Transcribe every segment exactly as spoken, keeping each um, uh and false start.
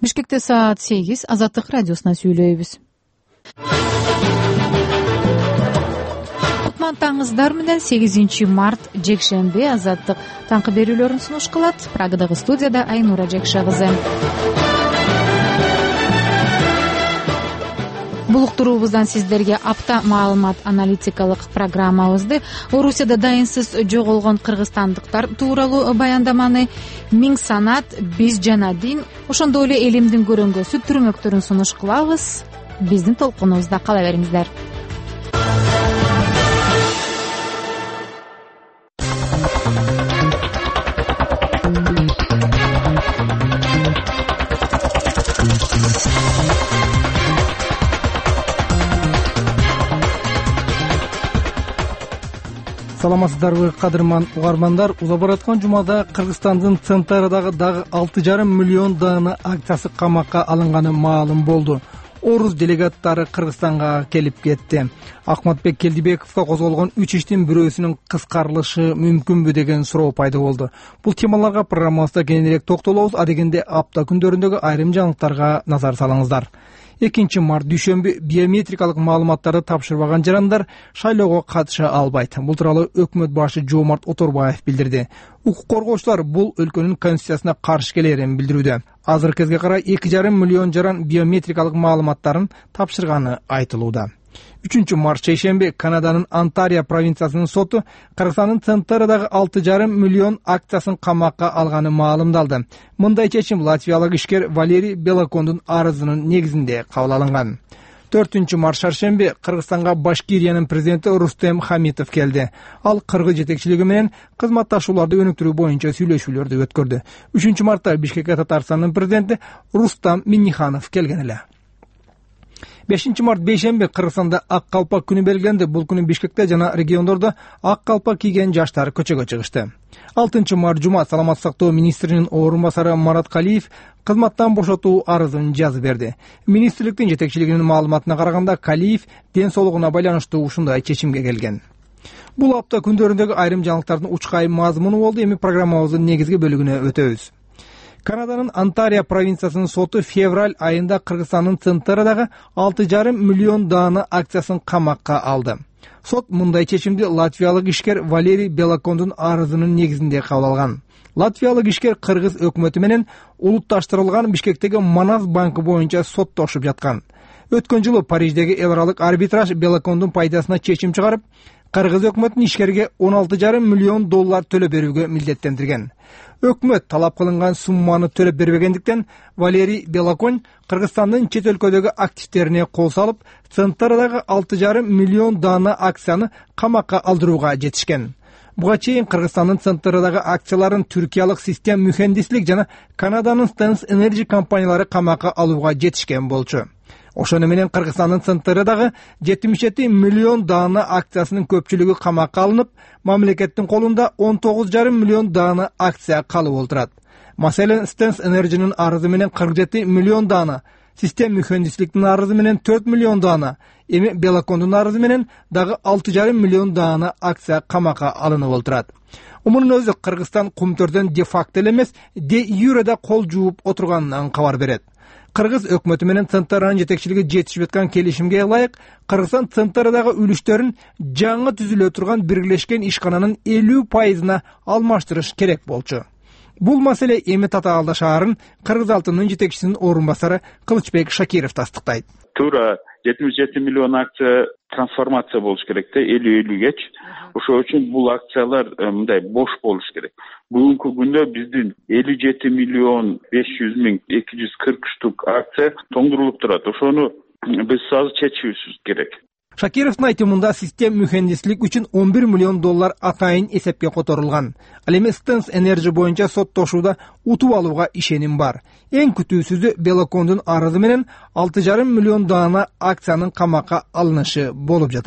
Бишкекте саат сегиз. Азаттык радиосуна сүйлөйбүз. Кутмандаңыздар менен сегизинчи март жекшемби Азаттык таңкы берүүлөрүн сунуш кылат. Прагадагы студияда Айнура Жекше кызы. Бул уктуруубуздан сиздерге апта маалымат аналитикалык программабызды, Орусияда дайынсыз жоголгон кыргызстандыктар тууралуу баяндаманы, миң санат, биз жана дин, ошондой эле элимдин көрөңгөсү түрмөктөрүн сунуш кылабыз. Биздин толкунубузда кала бериңиздер. Саламатсыздарбы, кадырман угармандар. Уза бараткан жумада Кыргызстандын центрдагы дагы алты жарым миллион даана акциясы камакка алынганы маалым болду. Орус делегаттары Кыргызстанга келип кетти. Акматбек Келдибековго козголгон үч иштин бирөөсүнүн кыскарылышы мүмкүнбү деген суроо пайда болду. Бул темаларга программабызда кененирээк токтолобуз. Адегенде апта күндөрүндөгү айрым жаңылыктарга назар салыңыздар. экинчи март дүйшөмбү биометрикалык маалыматтарды тапшырбаган жарандар шайлоого катыша албайт. Бул тууралуу өкмөт башы Жоомарт Оторбаев билдирди. Укук коргоочулар бул өлкөнүн конституциясына каршы келерин билдирүүдө. Азыркы кезге карай эки жарым миллион жаран биометрикалык маалыматтарын тапшырганы айтылууда. үчүнчү март шейшемби Канаданын Онтарио провинциясынын соту Кыргызстандын центрдагы алты жарым миллион акциясын камакка алганы маалымдалды. Мындай чечим латвиялык ишкер Валерий Белокондун арызынын негизинде кабыл алынган. төртүнчү март шаршемби Кыргызстанга Башкириянын президенти Рустем Хамитов келди. Ал кыргыз жетекчилиги менен кызматташууларды өнүктүрүү боюнча сүйлөшүүлөрдү өткөрдү. үчүнчү мартта Бишкекке Татарстандын президенти Рустам Минниханов келген эле. бешинчи март бейшемби Кыргызстанда ак калпак күнү белгиленди. Бул күнү Бишкекте жана региондордо ак калпак кийген жаштар көчөгө чыгышты. алтынчы март жума саламаттык сактоо министринин орун басары Марат Калиев кызматтан бошотуу арызын жазып берди. Министрликтин жетекчилигинин маалыматына караганда, Калиев ден соолугуна байланыштуу ушундай чечимге келген. Бул апта күндөрүндөгү айрым жаңылыктардын учкай мазмуну болду. Эми программабыздын негизги бөлүгүнө өтөбүз. Канаданын Онтарио провинциясынын соту февраль айында Кыргызстандын центрдагы алты жарым миллион даана акциясын камакка алды. Сот мындай чечимди латвиялык ишкер Валерий Белокондун арызынын негизинде кабыл алган. Латвиялык ишкер кыргыз өкмөтү менен улутташтырылган Бишкектеги Манас банкы боюнча соттошуп жаткан. Өткөн жылы Париждеги эл аралык арбитраж Белокондун пайдасына чечим чыгарып, кыргыз өкмөтүн ишкерге он алты жарым миллион доллар төлөп берүүгө милдеттендирген. Өкмөт талап кылынган сумманы төлөп бербегендиктен Валерий Белокон Кыргызстандын чет өлкөдөгү активдерине кол салып, центрдагы алты жарым миллион даана акцияны камакка алдырууга жетишкен. Буга чейин Кыргызстандын центрдагы акцияларын түркиялык Систем Mühendislik жана Канаданын Stens Energy компаниялары камакка алууга жетишкен болчу. Ошону менен Кыргызстандын центрдагы жетимиш жети миллион даана акциясынын көпчүлүгү камакка алынып, мамлекеттин колунда он тогуз жарым миллион даана акция калып отурат. Маселен Stens Energy'нин арызы менен кырк жети миллион даана, Систем Mühendislik'тин арызы менен төрт миллион даана, эми Белокондун арызы менен дагы алты жарым миллион даана акция камакка алынып отурат. Мунун өзү Кыргызстан кумтөрдөн де факто эмес, де юреда кол жууп отурганынан кабар берет. Кыргыз өкмөтү менен центрдын жетекчилиги жетишип жаткан келишимге ылайык, Кыргызстан центрдагы үлүштөрүн жаңы түзүлө турган биргелешкен ишкананын элүү пайызына алмаштырыш керек болчу. Бул маселе эми Татаалда шаарын Кыргыз алтынын жетекчисинин орун басары Кылычбек Шакиров тастыктайт. Туура жетимиш жети миллион акция трансформация болуш керек да, элүү элүүгечи. Ошол үчүн бул акциялар мындай бош болуш керек. Бүгүнкү күндө биздин элүү жети миллион беш жүз миң эки жүз кырк штук акция тоңдурулуп турат. Ошону биз азыр чечишибиз керек. Шакировдун айтымында Систем Mühendislik үчүн он бир миллион доллар атайын эсепке которулган. Ал эми Stens Energy боюнча соттошууда утуп алууга ишеним бар. Эң күтүүсүзү Белокондун арызы менен алты жарым миллион даана акциянын камакка алынышы болуп жатат.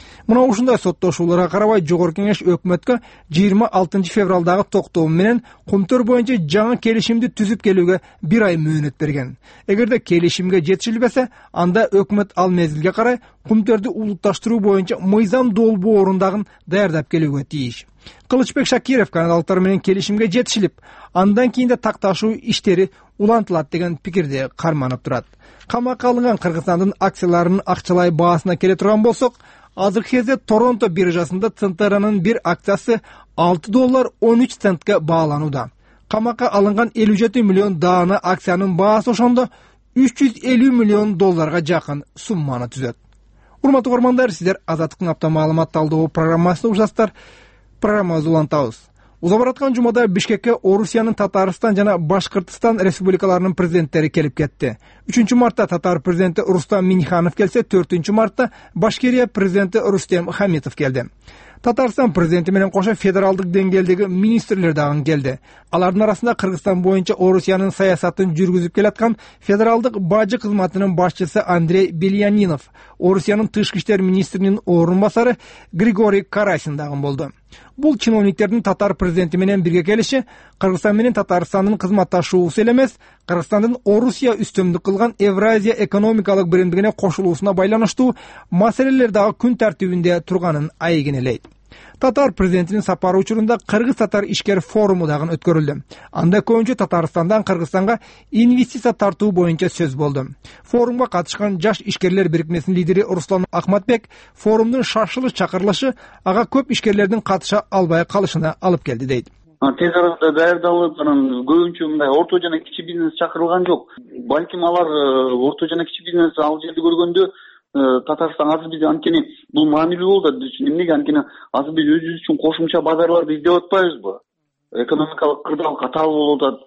Мына ушундай соттошууларга карабай Жогорку Кеңеш өкмөткө жыйырма алтынчы февралдагы токтоо менен кумтөр боюнча жаңы келишимди түзүп келүүгө бир ай мөөнөт берген. Эгерде келишимге жетишилбесе, анда өкмөт ал мезгилге карай кумтөрдү улутташтыруу боюнча мыйзам долбоорундагын даярдап келүүгө тийиш. Кылычбек Шакиров канадалыктар менен келишимге жетишилип, андан кийин да такташуу иштери улантылат деген пикирди карманып турат. Камакка алынган Кыргызстандын акцияларынын акчалай баасына келе турган болсок, азыркы кезде Торонто биржасында Центеранын бир акциясы алты доллар он үч центке бааланууда. Камакка алынган элүү жети миллион даана акциянын баасы ошондо үч жүз элүү миллион долларга жакын сумманы түзөт. Урматтуу көрөрмандар, сиздер Азаттыктын апта маалымат талдоо программасына ушасыздар. Программабызды улантабыз. Узап бараткан жумада Бишкекке Орусиянын Татарстан жана Башкыртстан республикаларынын президенттери келип кетти. үчүнчү мартта Татар президенти Рустам Минниханов келсе, төртүнчү мартта Башкирия президенти Рустем Хамитов келди. Татарстан президенти менен кошо федералдык деңгээлдеги министрлер дагы келди. Алардын арасында Кыргызстан боюнча Орусиянын саясатын жүргүзүп келаткан федералдык бажы кызматынын башчысы Андрей Бельянинов, Орусиянын тышкы иштер министринин орун басары Григорий Карасин дагы болду. Бул чиновниктердин Татар президенти менен бирге келиши Кыргызстан менен Татарстандын кызматташуусу эле эмес, Кыргызстандын Орусия үстөмдүк кылган Евразия экономикалык биримдигине кошулуусуна байланыштуу маселелер дагы күн тартибинде турганын айгинелейт. Татар президентинин сапары учурунда Кыргыз-татар ишкер форуму дагы өткөрүлдү. Анда көбүнчө Татарстандан Кыргызстанга инвестиция тартуу боюнча сөз болду. Форумга катышкан жаш ишкерлер бирикмесинин лидери Руслан Ахматбек форумдун шашылыш чакырылышы ага көп ишкерлердин катыша албай калышына алып келди дейт. Тез арада даярдалып, анан көбүнчө мындай орто жана кичи бизнес чакырылган жок. Балким алар орто жана кичи бизнес ал жерди көргөндө Татарстан азыр биз анткени бул маанилүү болду. Эмнеге анткени азыр биз өзүбүз үчүн кошумча базарларды издеп атпайбызбы? Экономикалык кырдаал катаал болуп атат.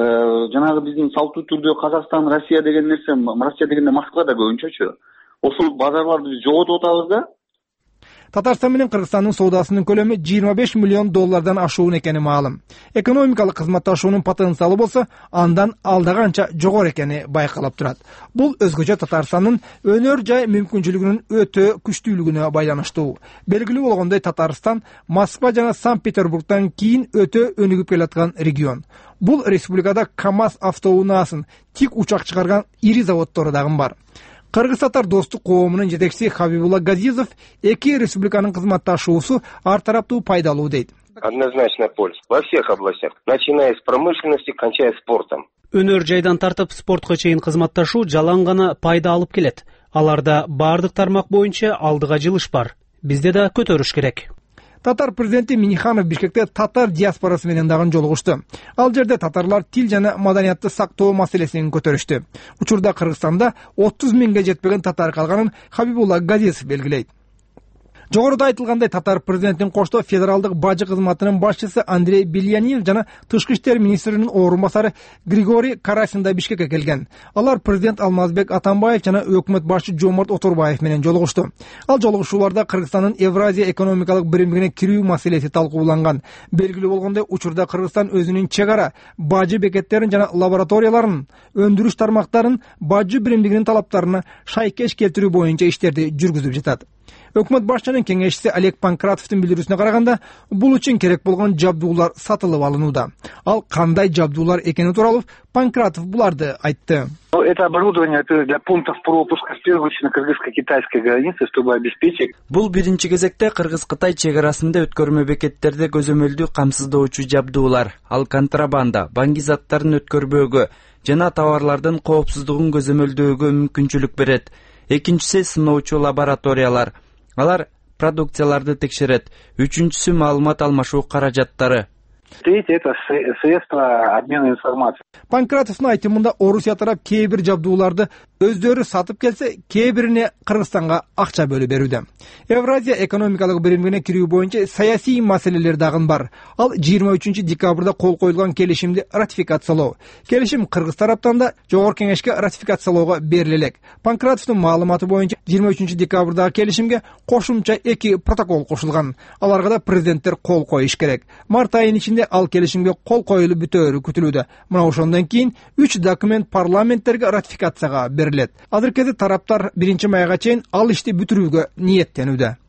Жанагы биздин салттуу түрдө Казакстан, Россия деген нерсе, Россия дегенде Москвада көбүнчөчү. Ошол базарларды биз жоготуп атабыз да. Татарстан менен Кыргызстандын соодасынын көлөмү жыйырма беш миллион доллардан ашуун экени маалым. Экономикалык кызматташуунун потенциалы болсо, андан алда канча жогору экени байкалып турат. Бул өзгөчө Татарстандын өнөр жай мүмкүнчүлүгүнүн өтө күчтүүлүгүнө байланыштуу. Белгилүү болгондой, Татарстан Москва жана Санкт-Петербургдан кийин өтө өнүгүп келаткан регион. Бул республикада КамАЗ автоунаасын, тик учак чыгарган ири заводдору дагы бар. Кыргыз-татар достук коомунун жетекчиси Хабибулла Газизов эки республиканын кызматташуусу ар тараптуу пайдалуу дейт. Однозначно польза во всех областях, начиная с промышленности, кончая спортом. Өнөр жайдан тартып спортко чейин кызматташуу жалаң гана пайда алып келет. Аларда бардык тармак боюнча алдыга жылыш бар. Бизде да көтөрүш керек. Татар президенти Минниханов Бишкекте татар диаспорасы менен дагы жолугушту. Ал жерде татарлар тил жана маданиятты сактоо маселесин көтөрүштү. Учурда Кыргызстанда отуз миңге жетпеген татар калганын Хабибулла Газизов белгилейт. Жогоруда айтылгандай, Татар президентин кошто федералдык бажы кызматынын башчысы Андрей Бельянинов жана тышкы иштер министринин орун басары Григорий Карасин да Бишкекке келген. Алар президент Алмазбек Атамбаев жана өкмөт башчы Жомарт Оторбаев менен жолугушту. Ал жолугушууларда Кыргызстандын Евразия экономикалык биримдигине кирүү маселеси талкууланган. Белгилүү болгондой, учурда Кыргызстан өзүнүн чек ара, бажы бекеттерин жана лабораторияларын, өндүрүш тармактарын бажы биримдигинин талаптарына шайкеш келтирүү боюнча иштерди жүргүзүп жатат. Өкмөт башчынын кеңешчиси Олег Панкратовдун билдирүүсүнө караганда, бул үчүн керек болгон жабдуулар сатылып алынууда. Ал кандай жабдуулар экени тууралуу Панкратов буларды айтты. Это оборудование для пунктов пропуска с первичной кыргызско-китайской границы, чтобы обеспечить. Бул биринчи кезекте Кыргыз-Кытай чек арасында өткөрмө бекеттерде көзөмөлдүү камсыздоочу жабдуулар, ал контрабанда, банги заттарын өткөрбөөгө жана товарлардын коопсуздугун көзөмөлдөөгө мүмкүнчүлүк берет. Экинчиси сыноочу лабораториялар. Алар продукцияларды текшерет. Үчүнчүсү маалымат алмашуу каражаттары. Третье — это средства обмена информацией. Панкратовдун айтымында Орусия тарап кээ бир жабдууларды өздөрү сатып келсе, кээ бирине Кыргызстанга акча бөлүп берүүдө. Евразия экономикалык биримдигине кирүү боюнча саясий маселелер дагы бар. Ал жыйырма үчүнчү декабрда кол коюлган келишимди ратификациялоо. Келишим Кыргыз тараптан да Жогорку Кеңешке ратификациялоого берилет. Панкратовдун маалыматы боюнча жыйырма үчүнчү декабрдагы келишимге кошумча эки протокол кошулган. Аларга да президенттер кол коюш керек. Март айынын ичинде ал келишимге кол коюлуп бүтөөрү күтүлүүдө. Мына ошондон кийин үч документ парламенттерге ратификацияга берилет. Азыркы кезде тараптар биринчи майга чейин ал ишти бүтүрүүгө ниеттенүүдө.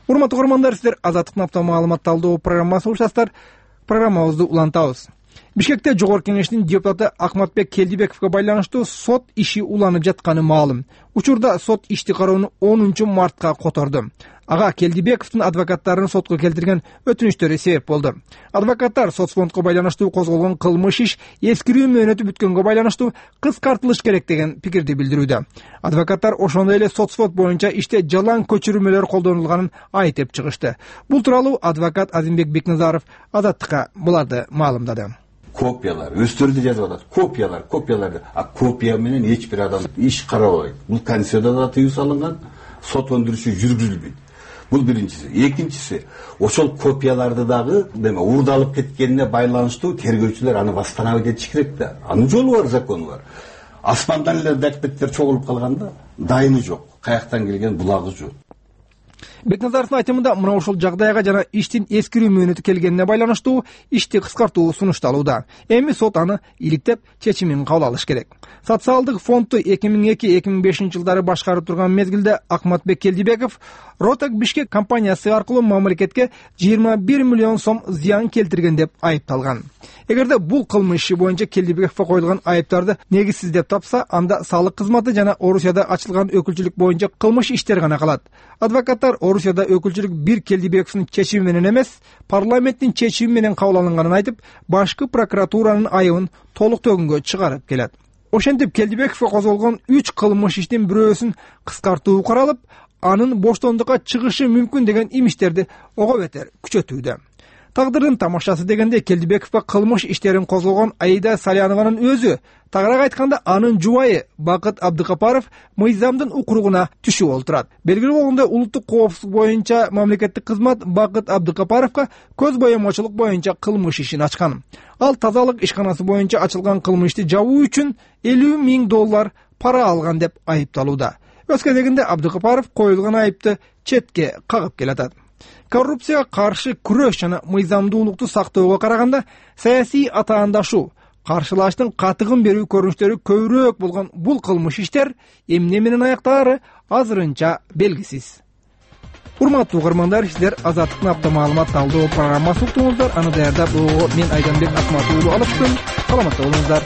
Урматтуу көрөрмандар, сиздер Азаттыктын апта маалымат талдоо программасын угушасыздар. Программабызды улантабыз. Бишкекте Жогорку Кеңештин депутаты Акматбек Келдибековго байланыштуу сот иши уланып жатканы маалым. Учурда сот ишти кароону онунчу мартка которду. Ага Келдибековдун адвокаттарын сотко келтирген өтүнүчтөрү себеп болду. Адвокаттар соцфондко байланыштуу козголгон кылмыш иш эскирүү мөөнөтү бүткөнгө байланыштуу кыскартылыш керек деген пикирди билдирүүдө. Адвокаттар ошондой эле соцфонд боюнча иште жалаң көчүрмөлөр колдонулганын айтып чыгышты. Бул тууралуу адвокат Азимбек Бекназаров Азаттыкка буларды маалымдады. Копиялар, өздөрү жазып атат. Копиялар, копиялар. А копия менен эч бир адам иш карабайт. Бул Конституцияда тыюу салынган, сот өндүрүшү жүргүзүлбөйт. Бул биринчиси. Экинчиси, ошол копияларды дагы деме уурдалып кеткенине байланыштуу тергөөчүлөр аны восстановить этиш керек да. Анын жолу бар, закону бар. Асмандан эле документтер чогулуп калганда дайыны жок. Каяктан келген булагы жок. Бекназаровдун айтымында мына ушул жагдайга жана иштин эскирүү мөөнөтү келгенине байланыштуу ишти кыскартуу сунушталууда. Эми сот аны иликтеп чечимин кабыл алыш керек. Социалдык фондду эки миң эки эки миң бешинчи жылдары башкарып турган мезгилде Акматбек Келдибеков Ротек Бишкек компаниясы аркылуу мамлекетке жыйырма бир миллион сом зыян келтирген деп айыпталган. Эгерде бул кылмыш иши боюнча Келдибековго коюлган айыптарды негизсиз деп тапса, анда салык кызматы жана Орусияда ачылган өкүлчүлүк боюнча кылмыш иштер гана калат. Адвокаттар Орусияда өкүлчүлүк бир Келдибековдун чечими менен эмес, парламенттин чечими менен кабыл алынганын айтып, башкы прокуратуранын айыбын толук төгүнгө чыгарып келет. Ошентип Келдибековго козголгон үч кылмыш иштин бирөөсүн кыскартуу каралып, анын боштондукка чыгышы мүмкүн деген имиштерди ого бетер күчөтүүдө. Тагдырдын тамашасы дегенде Келдибековго кылмыш иштерин козголгон Аида Салянованын өзү, тагыраак айтканда анын жубайы Бакыт Абдыкапаров мыйзамдын укуругуна түшүп олтурат. Белгилүү болгондой, улуттук коопсуздук боюнча мамлекеттик кызмат Бакыт Абдыкапаровго көз боемочулук боюнча кылмыш ишин ачкан. Ал тазалык ишканасы боюнча ачылган кылмышты жабуу үчүн элүү миң доллар пара алган деп айыпталууда. Өз кезегинде Абдыкапаров коюлган айыпты четке кагып келатат. Коррупцияга каршы күрөш жана мыйзамдуулукту сактоого караганда саясий атаандашуу, каршылаштын катыгын берүү көрүнүштөрү көбүрөөк болгон бул кылмыш иштер эмне менен аяктаары азырынча белгисиз. Урматтуу көрөрмандар, сиздер Азаттыктын апта маалымат талдоо программасын уктуңуздар. Аны даярдап мен Айданбек Акмат уулу алып келдим. Саламатта болуңуздар.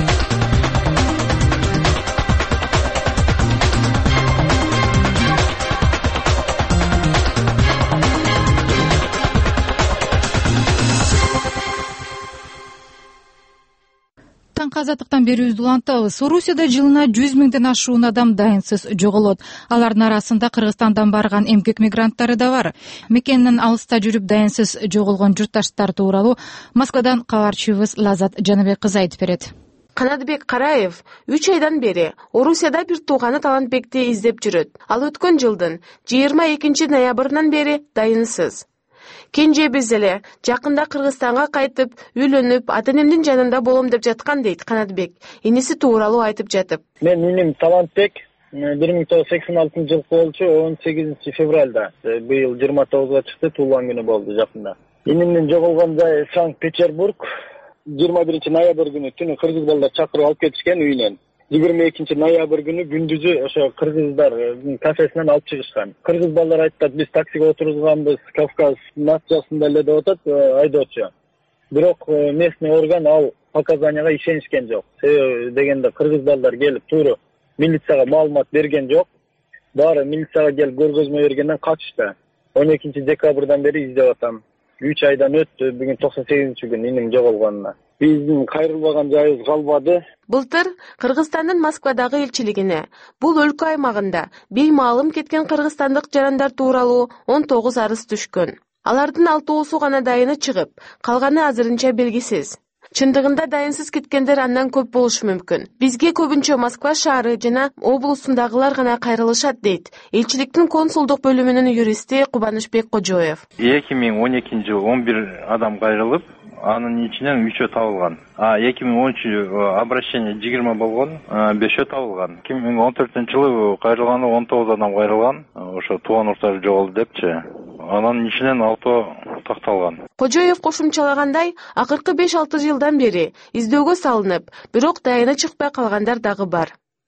Азаттыктан берүүбүздү улантабыз. Орусияда жылына жүз миңден ашуун адам дайынсыз жоголот. Алардын арасында Кыргызстандан барган эмгек мигранттары да бар. Мекенинен алыста жүрүп дайынсыз жоголгон журтташтар тууралуу Москвадан кабарчыбыз Лазат Жаныбек кызы айтып берет. Канатбек Караев үч айдан бери Орусияда бир тууганы Талантбекти издеп жүрөт. Ал өткөн жылдын жыйырма экинчи ноябрынан бери дайынсыз. Кенжебиз эле жакында Кыргызстанга кайтып, үйлөнүп, ата-энемдин жанында болом деп жаткан дейт Канатбек. Иниси тууралуу айтып жатып. Мен иним Талантбек бир миң тогуз жүз сексен алтынчы жылы болчу он сегизинчи февралда. Быйыл жыйырма тогузга чыкты, туулган күнү болду жакында. Инимдин жоголгон жайы Санкт-Петербург. жыйырма биринчи ноябрь күнү түнү кыргыз балдар чакырып алып кетишкен үйүнөн. жыйырма экинчи ноябрь күнү күндүзү ошо кыргыздар кафесинен алып чыгышкан. Кыргыз балдар айтат, биз таксиге отургузганбыз, Кавказ нациясында эле деп атат айдоочу. Бирок местный орган ал показанияга ишенишкен жок. Себеби дегенде кыргыз балдар келип тууру милицияга маалымат берген жок. Баары милицияга келип көргөзмө бергенден качышты. он экинчи декабрдан бери издеп атам. үч айдан өттү, бүгүн токсон сегизинчи күн иним жоголгонуна. Биздин кайрылбаган жайыбыз калбады. Былтыр Кыргызстандын Москвадагы элчилигине бул өлкө аймагында беймаалым кеткен кыргызстандык жарандар тууралуу он тогуз арыз түшкөн. Алардын алтоосу гана дайыны чыгып, калганы азырынча белгисиз. Чындыгында дайынсыз кеткендер андан көп болушу мүмкүн. Бизге көбүнчө Москва шаары жана облусундагылар гана кайрылышат дейт элчиликтин консулдук бөлүмүнүн юристи Кубанычбек Кожоев. эки миң он экинчи жылы он бир адам кайрылып, анын ичинен үчөө табылган. А эки миң он үчүнчү обращение жыйырма болгон, бешөө табылган. эки миң он төртүнчү жылы кайрылганы он тогуз адам кайрылган. Ошо тууган уруктары жоголду депчи. Анын ичинен алтоо такталган. Кожоев кошумчалагандай, акыркы беш алты жылдан бери издөөгө салынып, бирок дайыны чыкпай калгандар дагы бар.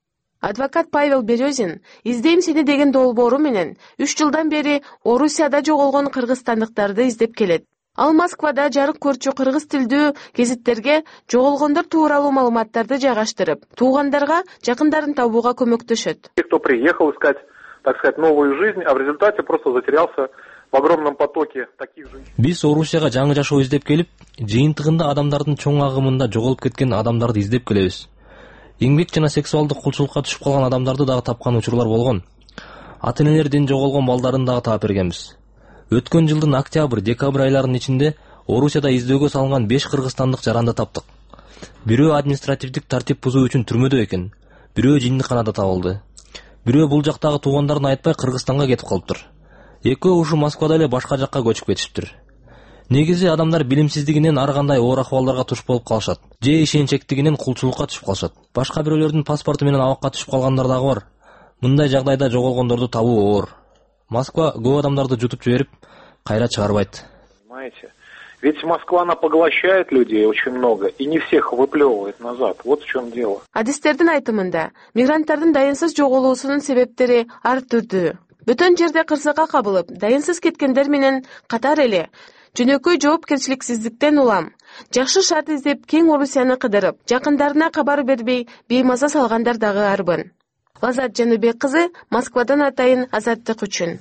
Адвокат Павел Березин «Издейм сени» деген долбоору менен үч жылдан бери Орусияда жоголгон кыргызстандыктарды издеп келет. Ал Москвада жарык көрчү кыргыз тилдүү гезиттерге жоголгондор тууралуу маалыматтарды жайгаштырып, туугандарга жакындарын табууга көмөктөшөт. Кто приехал искать, так сказать, новую жизнь, а в результате просто затерялся в огромном потоке таких же. Биз Орусияга жаңы жашоо издеп келип, жыйынтыгында адамдардын чоң агымында жоголуп кеткен адамдарды издеп келебиз. Эмгек жана сексуалдык кулчулукка түшүп калган адамдарды дагы тапкан учурлар болгон. Ата-энелердин жоголгон балдарын дагы таап бергенбиз. Өткөн жылдын октябрь-декабрь айларынын ичинде Орусияда издөөгө салынган беш кыргызстандык жаранды таптык. Бирөө административдик тартип бузуу үчүн түрмөдө экен, бирөө жиндиканада табылды. Бирөө бул жактагы туугандарын айтпай Кыргызстанга кетип калыптыр. Экөө ушу Москвада эле башка жакка көчүп кетиптир. Негизи адамдар билимсиздигинен ар кандай оор акыбалдарга туш болуп калышат. Же ишенчектигинен кулчулукка түшүп калышат. Башка бирөөлөрдүн паспорту менен абакка түшүп калгандар дагы бар. Мындай жагдайда жоголгондорду табуу оор. Москва көп адамдарды жутуп жиберип, кайра чыгарбайт. Понимаете? Ведь Москва, она поглощает людей очень много и не всех выплевывает назад. Вот в чем дело. Адистердин айтымында, мигранттардын дайынсыз жоголуусунун себептери ар түрдүү. Бүтөн жерде кырсыкка кабылып, дайынсыз кеткендер менен катар эле жөнөкөй жоопкерчиликсиздиктен улам, жакшы шарт издеп кең Орусияны кыдырып, жакындарына кабар бербей беймаза салгандар дагы арбын. Лазат Жаныбек кызы, Москвадан атайын Азаттык үчүн.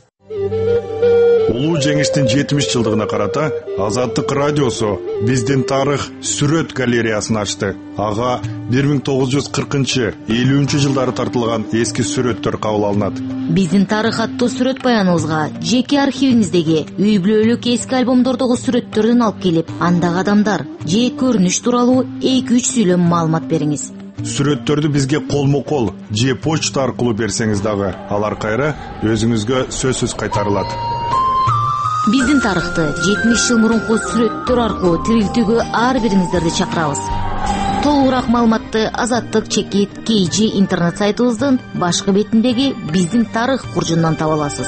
Улуу жеңиштин жетимиш жылдыгына карата Азаттык радиосу биздин тарых сүрөт галереясын ачты. Ага бир миң тогуз жүз кыркынчы элүүнчү жылдары тартылган эски сүрөттөр кабыл алынат. Биздин тарых аттуу сүрөт баяныбызга жеке архивиңиздеги үй бүлөлүк эски альбомдордогу сүрөттөрдөн алып келип, андагы адамдар же көрүнүш тууралуу эки үч сүйлөм маалымат бериңиз. Сүрөттөрдү бизге колмо-кол же почта аркылуу берсеңиз дагы, алар кайра өзүңүзгө сөзсүз кайтарылат. Биздин тарыхты жетимиш жыл мурунку сүрөттөр аркылуу тирилтүүгө ар бириңиздерди чакырабыз. Толугураак маалыматты Азаттык чекит кей джи интернет сайтыбыздын башкы бетиндеги биздин тарых куржундан таба аласыз.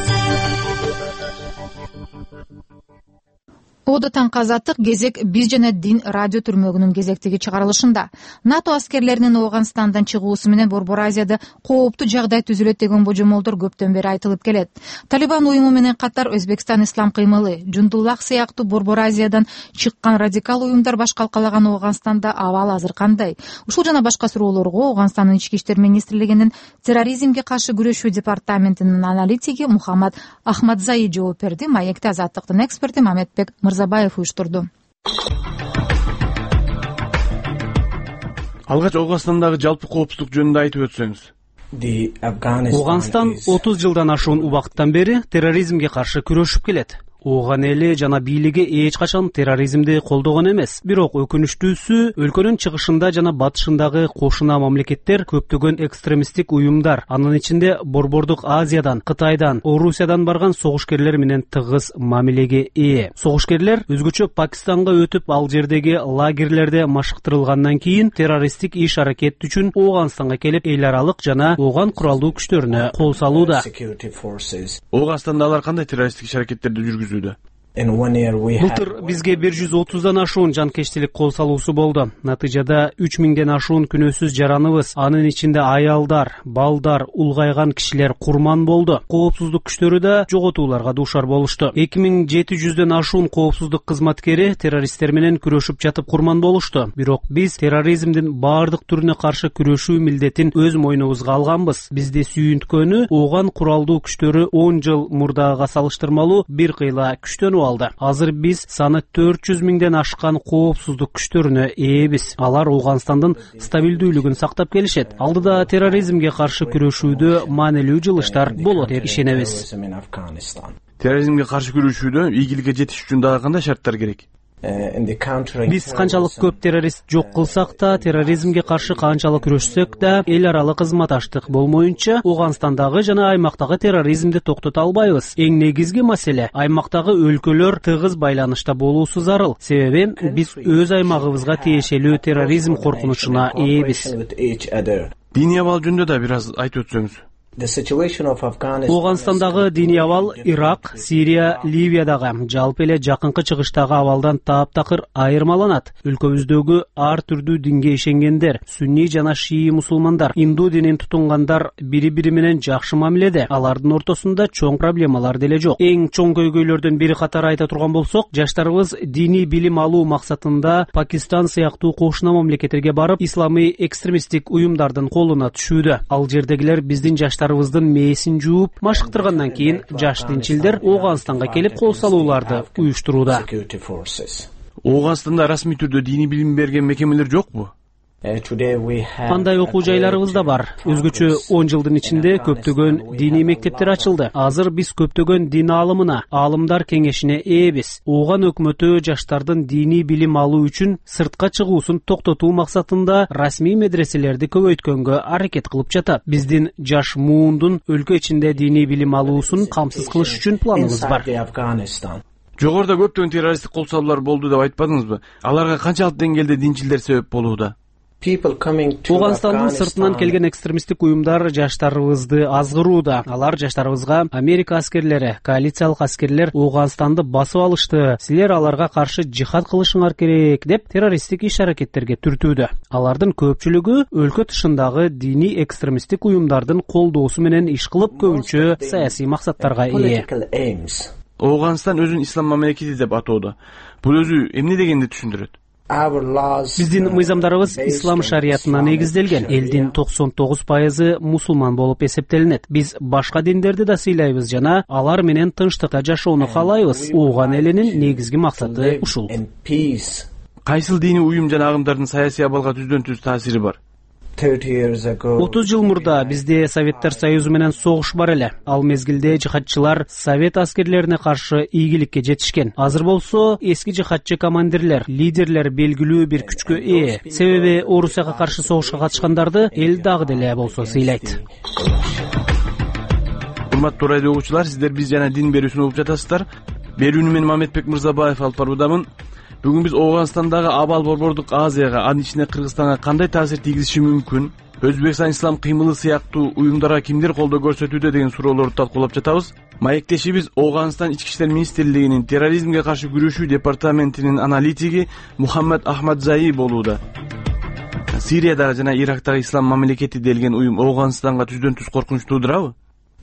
Одотан казаттык кезек биз жана дин радио түрмөгүнүн кезектеги чыгарылышында НАТО аскерлеринин Ооганстандан чыгуусу менен Борбор Азияда кооптуу жагдай түзүлөт деген божомолдор көптөн бери айтылып келет. Талибан уюму менен катар Өзбекстан ислам кыймылы, Жундуллах сыяктуу Борбор Азиядан чыккан радикал уюмдар баш калкалаган Ооганстанда абал азыр кандай? Ушул жана башка суроолорго Ооганстандын ички иштер министрлигинин терроризмге каршы күрөшүү департаментинин аналитиги Мухаммад Ахмадзаи жооп берди. Маекте Азаттыктын эксперти Мамедбек Мырзабаев уюштурду. Алгач Ооганстандагы жалпы коопсуздук жөнүндө айтып өтсөңүз. Ооганстан отуз жылдан ашуун убакыттан бери терроризмге каршы күрөшүп келет. Ооган эли жана бийлиги эч качан терроризмди колдогон эмес. Бирок өкүнүчтүүсү, өлкөнүн чыгышында жана батышындагы кошуна мамлекеттер көптөгөн экстремисттик уюмдар, анын ичинде Борбордук Азиядан, Кытайдан, Орусиядан барган согушкерлер менен тыгыз мамилеге ээ. Согушкерлер өзгөчө Пакистанга өтүп, ал жердеги лагерлерде машыктырылгандан кийин террористтик иш аракет үчүн Ооганстанга келип, эл аралык жана ооган куралдуу күчтөрүнө кол салууда. Ооганстанда алар кандай террористтик иш аракеттерди жүргүзүүдө? Былтыр бизге бир жүз отуздан ашуун жанкечтилик кол салуусу болду. Натыйжада үч миңден ашуун күнөөсүз жараныбыз, анын ичинде аялдар, балдар, улгайган кишилер курман болду. Коопсуздук күчтөрү да жоготууларга дуушар болушту. эки миң жети жүздөн ашуун коопсуздук кызматкери террористтер менен күрөшүп жатып курман болушту. Бирок биз терроризмдин баардык түрүнө каршы күрөшүү милдетин өз мойнубузга алганбыз. Бизди сүйүнткөнү ооган куралдуу күчтөрү он жыл мурдага салыштырмалуу бир кыйла күчтөнүп алды. Азыр биз саны төрт жүз миңден ашкан коопсуздук күчтөрүнө ээбиз. Алар Ооганстандын стабилдүүлүгүн сактап келишет. Алдыда терроризмге каршы күрөшүүдө маанилүү жылыштар болот деп ишенебиз. Терроризмге каршы күрөшүүдө ийгиликке жетиш үчүн дагы кандай шарттар керек? Биз канчалык көп террорист жок кылсак да, терроризмге каршы канчалык күрөшсөк да, эл аралык кызматташтык болмоюнча Ооганстандагы жана аймактагы терроризмди токтото албайбыз. Эң негизги маселе аймактагы өлкөлөр тыгыз байланышта болуусу зарыл. Себеби биз өз аймагыбызга тиешелүү терроризм коркунучуна ээбиз. Диний абал жөнүндө да бир аз айтып өтсөңүз. Ооганстандагы диний абал Ирак, Сирия, Ливиядагы, жалпы эле жакынкы чыгыштагы абалдан таптакыр айырмаланат. Өлкөбүздөгү ар түрдүү динге ишенгендер, сунний жана шии мусулмандар, индуу динин тутунгандар бири-бири менен жакшы мамиледе. Алардын ортосунда чоң проблемалар деле жок. Эң чоң көйгөйлөрдөн бири катары айта турган болсок, жаштарыбыз диний билим алуу максатында Пакистан сыяктуу кошуна мамлекеттерге барып, исламый экстремисттик уюмдардын колуна түшүүдө. Ал жердегилер биздин жаштарыбыздын мээсин жууп, машыктыргандан кийин жаш динчилдер Ооганстанга келип кол салууларды уюштурууда. Ооганстанда расмий түрдө диний билим берген мекемелер жокпу? Андай окуу жайларыбыз да бар. Өзгөчө он жылдын ичинде көптөгөн диний мектептер ачылды. Азыр биз көптөгөн дин аалымына, аалымдар кеңешине ээбиз. Ооган өкмөтү жаштардын диний билим алуу үчүн сыртка чыгуусун токтотуу максатында расмий медреселерди көбөйткөнгө аракет кылып жатат. Биздин жаш муундун өлкө ичинде диний билим алуусун камсыз кылыш үчүн планыбыз бар. Жогоруда көптөгөн террористтик кол салуулар болду деп айтпадыңызбы? Аларга канчалык деңгээлде динчилдер себеп болууда? Ооганстандын сыртынан келген экстремисттик уюмдар жаштарыбызды азгырууда. Алар жаштарыбызга Америка аскерлери, коалициялык аскерлер Ооганстанды басып алышты, силер аларга каршы жихад кылышыңар керек деп террористтик иш-аракеттерге түртүүдө. Алардын көпчүлүгү өлкө тышындагы диний экстремисттик уюмдардын колдоосу менен иш кылып, көбүнчө саясий максаттарга ээ. Ооганстан өзүн ислам мамлекети деп атоодо. Бул өзү эмне дегенди түшүндүрөт? Биздин мыйзамдарыбыз ислам шариятына негизделген. Элдин токсон тогуз пайызы мусулман болуп эсептелинет. Биз башка диндерди да сыйлайбыз жана алар менен тынчтыкта жашоону каалайбыз. Ооган элинин негизги максаты ушул. Кайсыл диний уюм жана агымдардын саясий абалга түздөн-түз таасири бар? отуз жыл мурда бизде Советтер Союзу менен согуш бар эле. Ал мезгилде жихадчылар совет аскерлерине каршы ийгиликке жетишкен. Азыр болсо эски жихадчы командирлер, лидерлер белгилүү бир күчкө ээ. Себеби Орусияга каршы согушка катышкандарды эл дагы деле болсо сыйлайт. Урматтуу радио угуучулар, сиздер биз жана дин берүүсүн угуп жатасыздар. Берүүнү мен Мамедбек Мырзабаев алып баруудамын. Бүгүн биз Ооганстандагы абал Борбордук Азияга, анын ичинде Кыргызстанга кандай таасир тийгизиши мүмкүн, Өзбекстан ислам кыймылы сыяктуу уюмдарга кимдер колдоо көрсөтүүдө деген суроолорду талкуулап жатабыз. Маектешибиз Ооганстан Ички иштер министрлигинин терроризмге каршы күрөшүү департаментинин аналитиги Мухаммад Ахмадзаи болууда. Сириядагы жана Ирактагы ислам мамлекети делген уюм Ооганстанга түздөн-түз коркунуч туудурабы?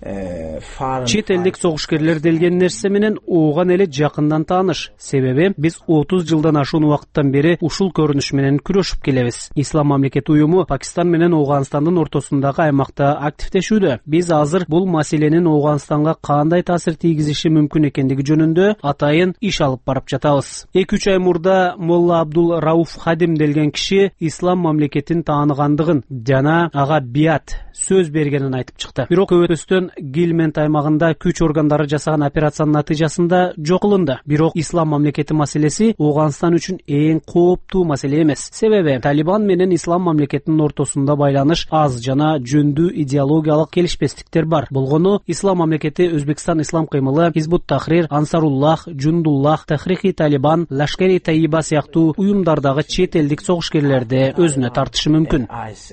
Чет элдик согушкерлер делген нерсе менен ооган эли жакындан тааныш. Себеби биз отуз жылдан ашуун убакыттан бери ушул көрүнүш менен күрөшүп келебиз. Ислам мамлекети уюму Пакистан менен Ооганстандын ортосундагы аймакта активдешүүдө. Биз азыр бул маселенин Ооганстанга кандай таасир тийгизиши мүмкүн экендиги жөнүндө атайын иш алып барып жатабыз. эки үч ай мурда Молла Абдул Рауф Хадим делген киши ислам мамлекетин тааныгандыгын жана ага биат сөз бергенин айтып чыкты. Бирок өтөстөн Гилмент аймагында күч органдары жасаган операциянын натыйжасында жок кылынды. Бирок ислам мамлекети маселеси Ооганстан үчүн эң кооптуу маселе эмес. Себеби Талибан менен ислам мамлекетинин ортосунда байланыш аз жана жөндүү идеологиялык келишпестиктер бар. Болгону ислам мамлекети Өзбекстан ислам кыймылы, Хизбут Тахрир, Ансаруллах, Жундуллах, Тахрики Талибан, Лашкари Таиба сыяктуу уюмдардагы чет элдик согушкерлерди өзүнө тартышы мүмкүн.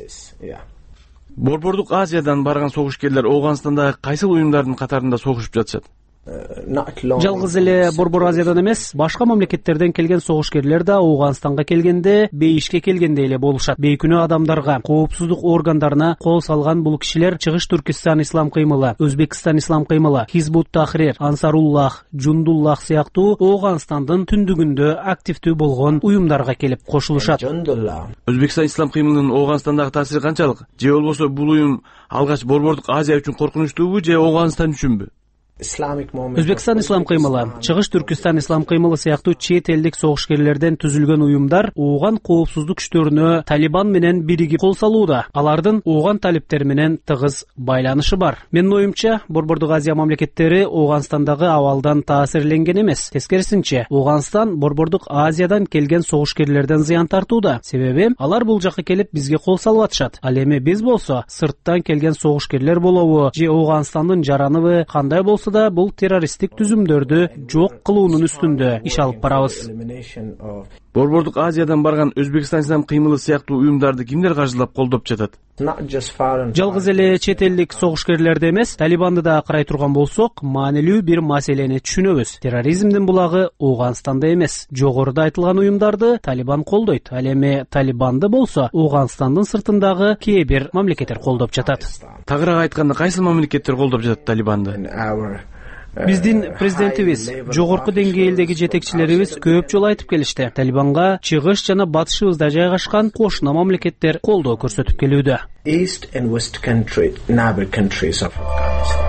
Борбордук Азиядан барган согушкерлер Ооганстандагы кайсыл уюмдардын катарында согушуп жатышат? Жалгыз эле Борбор Азиядан эмес, башка мамлекеттерден келген согушкерлер да Ооганстанга келгенде бейишке келгендей эле болушат. Бейкүнөө адамдарга, коопсуздук органдарына кол салган бул кишилер Чыгыш Түркистан ислам кыймылы, Өзбекстан ислам кыймылы, Хизбут Тахрир, Ансаруллах, Жундуллах сыяктуу Ооганстандын түндүгүндө активдүү болгон уюмдарга келип кошулушат. Өзбекстан ислам кыймылынын Ооганстандагы таасири канчалык? Же болбосо бул уюм алгач Борбордук Азия үчүн коркунучтуубу же Ооганстан үчүнбү? Өзбекстан ислам кыймылы, Чыгыш Түркистан ислам кыймылы сыяктуу чет элдик согушкерлерден түзүлгөн уюмдар ооган коопсуздук күчтөрүнө Талибан менен биригип кол салууда. Алардын ооган талиптери менен тыгыз байланышы бар. Менин оюмча, Борбордук Азия мамлекеттери Ооганстандагы абалдан таасирленген эмес. Тескерисинче, Ооганстан Борбордук Азиядан келген согушкерлерден зыян тартууда. Себеби алар бул жакка келип бизге кол салып атышат. Ал эми биз болсо сырттан келген согушкерлер болобу же Ооганстандын жараныбы кандай болсо да бул террористтик түзүмдөрдү жок кылуунун үстүндө иш алып барабыз. Борбордук Азиядан барган Өзбекстан ислам кыймылы сыяктуу уюмдарды кимдер каржылап колдоп жатат? Жалгыз эле чет элдик согушкерлерди эмес, Талибанды да карай турган болсок, маанилүү бир маселени түшүнөбүз. Терроризмдин булагы Ооганстанда эмес. Жогоруда айтылган уюмдарды Талибан колдойт. Ал эми Талибанды болсо Ооганстандын сыртындагы кээ бир мамлекеттер колдоп жатат. Тагыраак айтканда, кайсы мамлекеттер колдоп жатат Талибанды? Биздин президентибиз, жогорку деңгээлдеги жетекчилерибиз көп жолу айтып келишти. Талибанга чыгыш жана батышыбызда жайгашкан кошуна мамлекеттер колдоо көрсөтүп келүүдө. East and West country, neighbor countries of Afghanistan.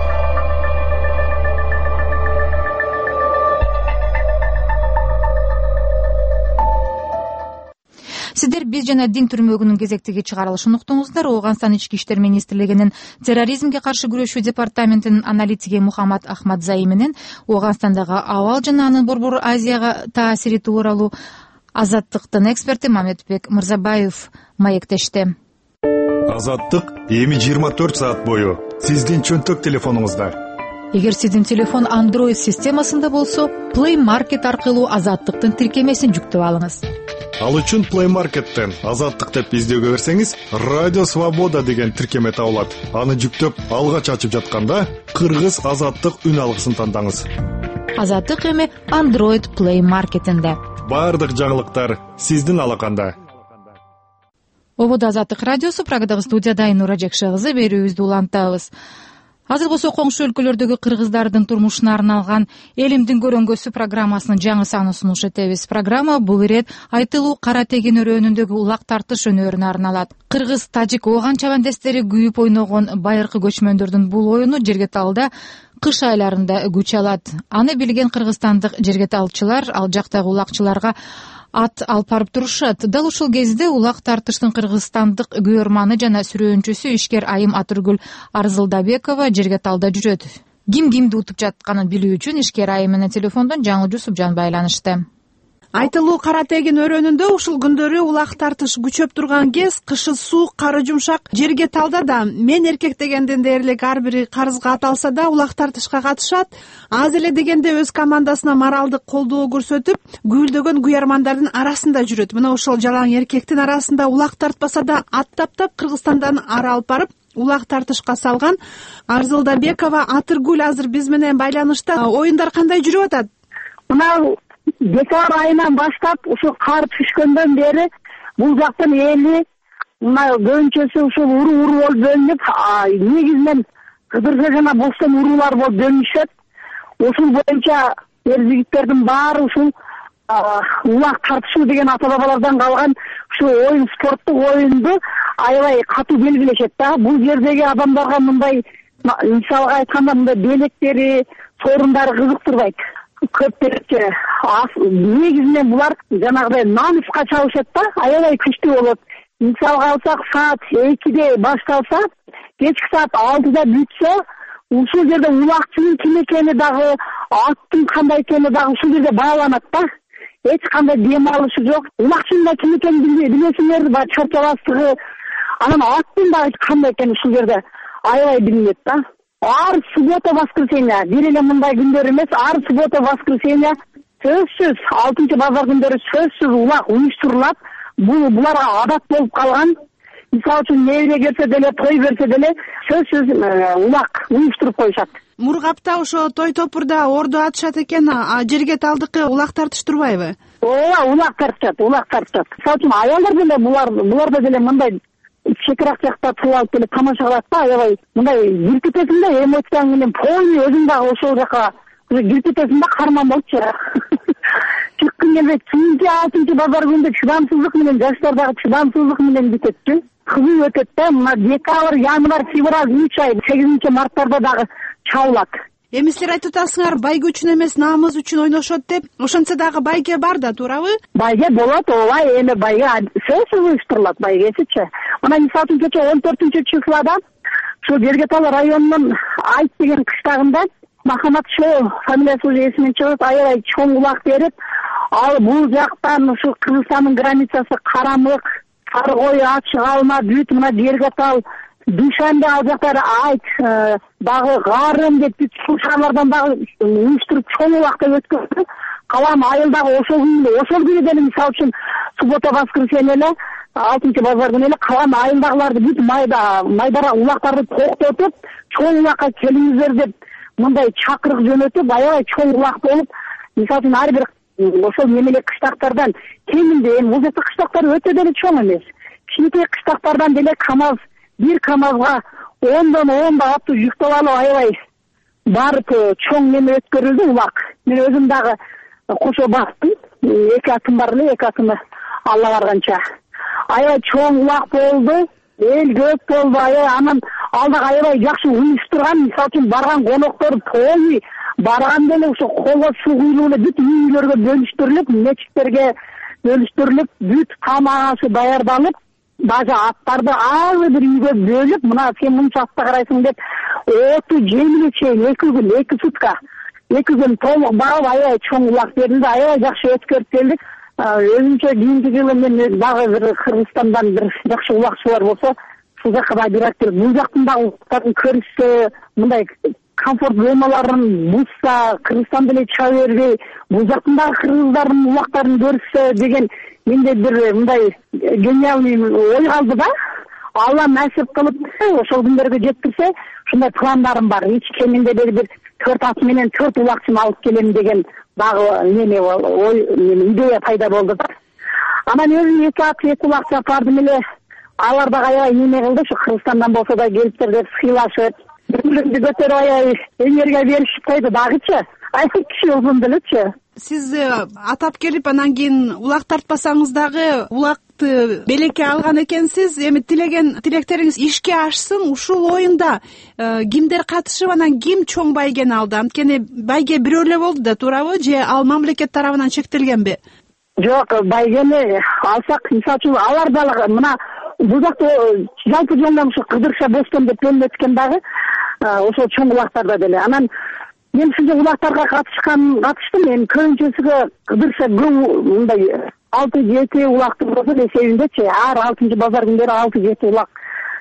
Сиздер биз жана дин түрмөгүнүн кезектеги чыгарылышын уктуңуздар. Ооганстан ички иштер министрлигинин терроризмге каршы күрөшүү департаментинин аналитиги Мухаммад Ахмадзай менен Ооганстандагы абал жана анын Борбор Азияга таасири тууралуу Азаттыктын эксперти Мамедбек Мырзабаев маектешти. Азаттык эми жыйырма төрт саат бою сиздин чөнтөк телефонуңузда. Эгер сиздин телефон Android системасында болсо, Play Market аркылуу Азаттыктын тиркемесин жүктөп алыңыз. Ал үчүн Play Market'тен Азаттык деп издөөгө берсеңиз, Радио Свобода деген тиркеме табылат. Аны жүктөп, алгач ачып жатканда Кыргыз Азаттык үн алгысын тандаңыз. Азаттык эми Android Play Market'инде. Бардык жаңылыктар сиздин алаканда. Ободо Азаттык радиосу, Прагадагы студияда Айнура Жекше кызы берүүбүздү улантабыз. Азыр болсо коңшу өлкөлөрдөгү кыргыздардын турмушуна арналган Элимдин көрөңгөсү программасынын жаңы санын сунуш этебиз. Программа бул ирет айтылуу кара теген өрөөнүндөгү улак тартыш өнөрүнө арналат. Кыргыз, тажик, ооган чабандестери күйүп ойногон байыркы көчмөндөрдүн бул оюну Жергеталда кыш айларында күч алат. Аны билген кыргызстандык жергеталчылар ал жактагы улакчыларга ат алып барып турушат. Дал ушул кезде улак тартыштын кыргызстандык күйөрманы жана сүрөөнчүсү ишкер Айым Атыргүл Арзылдабекова Жергеталда жүрөт. Ким кимди утуп жатканын билүү үчүн ишкер Айым менен телефондон Жаңылжу Субжан байланышты. Айтылуу кара теген өрөөнүндө ушул күндөрү улак тартыш күчөп турган кез, кышы суук, кары жумшак. Жергеталда да мен эркек дегенден дээрлик ар бири карызга ат алса да улак тартышка катышат. Аз эле дегенде өз командасына моралдык колдоо көрсөтүп, гүлдөгөн күйөрмандардын арасында жүрөт. Мына ошол жалаң эркектин арасында улак тартпаса да ат таптап Кыргызстандан ары алып барып улак тартышка салган Арзылдабекова Атыргүл азыр биз менен байланышта. Оюндар кандай жүрүп атат? Мына декабрь айынан баштап ушул кар түшкөндөн бери бул жактын эли мына көбүнчөсү ушул уруу уруу болуп бөлүнүп, негизинен кыдырга жана бостон уруулар болуп бөлүнүшөт. Ушул боюнча эр жигиттердин баары ушул улак тартышуу деген ата бабалардан калган ушул оюн, спорттук оюнду аябай катуу белгилешет да. Бул жердеги адамдарга мындай, мисалга айтканда, мындай белектери, сорундары кызыктырбайт. Көптөрүнчө негизинен булар жанагыдай намыска чабышат да, аябай күчтүү болот. Мисалга алсак, саат экиде башталса, кечки саат алтыда бүтсө, ушул жерде улакчынын ким экени дагы, аттын кандай экени дагы ушул жерде бааланат да. Эч кандай дем алышы жок. Улакчынын да ким экенин билесиңер, баягы чорчаластыгы, анан аттын дагы кандай экени ушул жерде аябай билинет да. Ар суббота, воскресенье, бир эле мындай күндөр эмес, ар суббота, воскресенье сөзсүз алтынчы базар күндөрү сөзсүз улак уюштурулат. Бул буларга адат болуп калган. Мисалы үчүн небере келсе деле, той берсе деле сөзсүз улак уюштуруп коюшат. Мургапта ошо той топурда орду атышат экен, а Жергеталдыкы улак тартыштырбайбы? Ооба, улак тартышат, улак тартышат. Мисалы үчүн аялдар деле булар буларда деле мындай чекирак жакта тыл алып келип тамаша кылат да, аябай мындай кирпитесиң да, эмоцияң менен полный өзүң дагы ошол жака кирпитесиң да, карман болчу. Чыккың келбейт. Кийинки алтынчы базар күндө чыдамсыздык менен, жаштар дагы чыдамсыздык менен бүтөттү. Кызуу өтөт да. Мына декабрь, январь, февраль үч ай, сегизинчи марттарда дагы чабылат. Эми силер айтып атасыңар, байге үчүн эмес, намыз үчүн ойношот деп. Ошентсе дагы байге бар да, туурабы? Байге болот, ооба, эми байге сөзсүз уюштурулат, байгесичи. Мына мисалы үчүн кече он төртүнчү числода ушул Жергетал районунун Айт деген кыштагында Махамат Шоо фамилиясы эсимен чыгып, аябай чоң улак берип, ал бул жактан ушул Кыргызстандын границасы Карамык, Сарыкой, Ачык Алма, бүт мына Жергетал, Дүйшөндө ал жактары Айт, дагы Гарын деп бүт ушул шаарлардан дагы уюштуруп чоң улакта өткөздү. калам айылдагы ошол күнү ошол күнү деле мисалы үчүн суббота воскресенье эле алтынчы базар күнү эле калам айылдагыларды бүт майда майдара улактарды токтотуп чоң улакка келиңиздер деп мындай чакырык жөнөтүп аябай чоң улак болуп мисалы үчүн ар бир ошол немелек кыштактардан кеминде эми бул жерде кыштактар өтө деле чоң эмес кичинекей кыштактардан деле камаз бир камазга ондон ондой аттуу жүктөп алып аябай барып чоң неме өткөрүлдү улак. Мен өзүм дагы кошо бактым, эки атым бар эле, эки атымы алла барганча. Аябай чоң улак болду, эл көп болду, аябай анан алдыга аябай жакшы уюштурган, мисалы үчүн барган коноктор той барган деле ошо колго суу куюлуп эле бүт үйлөргө бөлүштүрүлүп, мечиттерге бөлүштүрүлүп, бүт тамак ашы даярдалып, даже аттарды ар бир үйгө бөлүп, мына сен мынча атта карайсың деп оту жемиле чейин эки күн, эки сутка, эки күн толук багып аябай чоң улак берилди, аябай жакшы өткөрүп келдик. Өзүнчө кийинки жылы мен дагы бир Кыргызстандан бир жакшы улакчылар болсо, ушул жака да бирок бул жактын дагы улактарын көрүшсө, мындай комфорт зоналарын бузса, Кыргызстан деле чыга бербей, бул жактын дагы кыргыздардын улактарын көрүшсө деген менде бир мындай гениальный ой калды да. Алла насип кылып ошол күндөргө жеткирсе, ушундай пландарым бар. Эч кеминде бир төрт ат менен төрт улакчыны алып келем деген дагы неме ой, идея пайда болду да. Анан өзүм эки ат, эки улакчы апардым эле. Алар дагы аябай неме кылды, ушу Кыргызстандан болсо да келиптир деп сыйлашып, бирлерди көтөрүп аябай энергия беришип койду дагычы. Аябай киши узун делечи. Сиз атап келип анан кийин улак тартпасаңыз дагы улакты белекке алган экенсиз. Эми тилеген тилектериңиз ишке ашсын. Ушул оюнда кимдер катышып, анан ким чоң байгени алды? Анткени байге бирөө эле болду да, туурабы? Же ал мамлекет тарабынан чектелгенби? Жок, байгени алсак, мисалы үчүн алар дагы мына бул жакта жалпы жолдон ушу Кыдырша Бостон деп белинеткен дагы ошол чоң улактарда деле. Анан мен ушундай улактарга катышкан катыштым. Эми көбүнчөсүгө Кыдырша көп мындай алты жети улакты болсо эсебиндечи, ар алтынчы базар күндөрү алты жети улак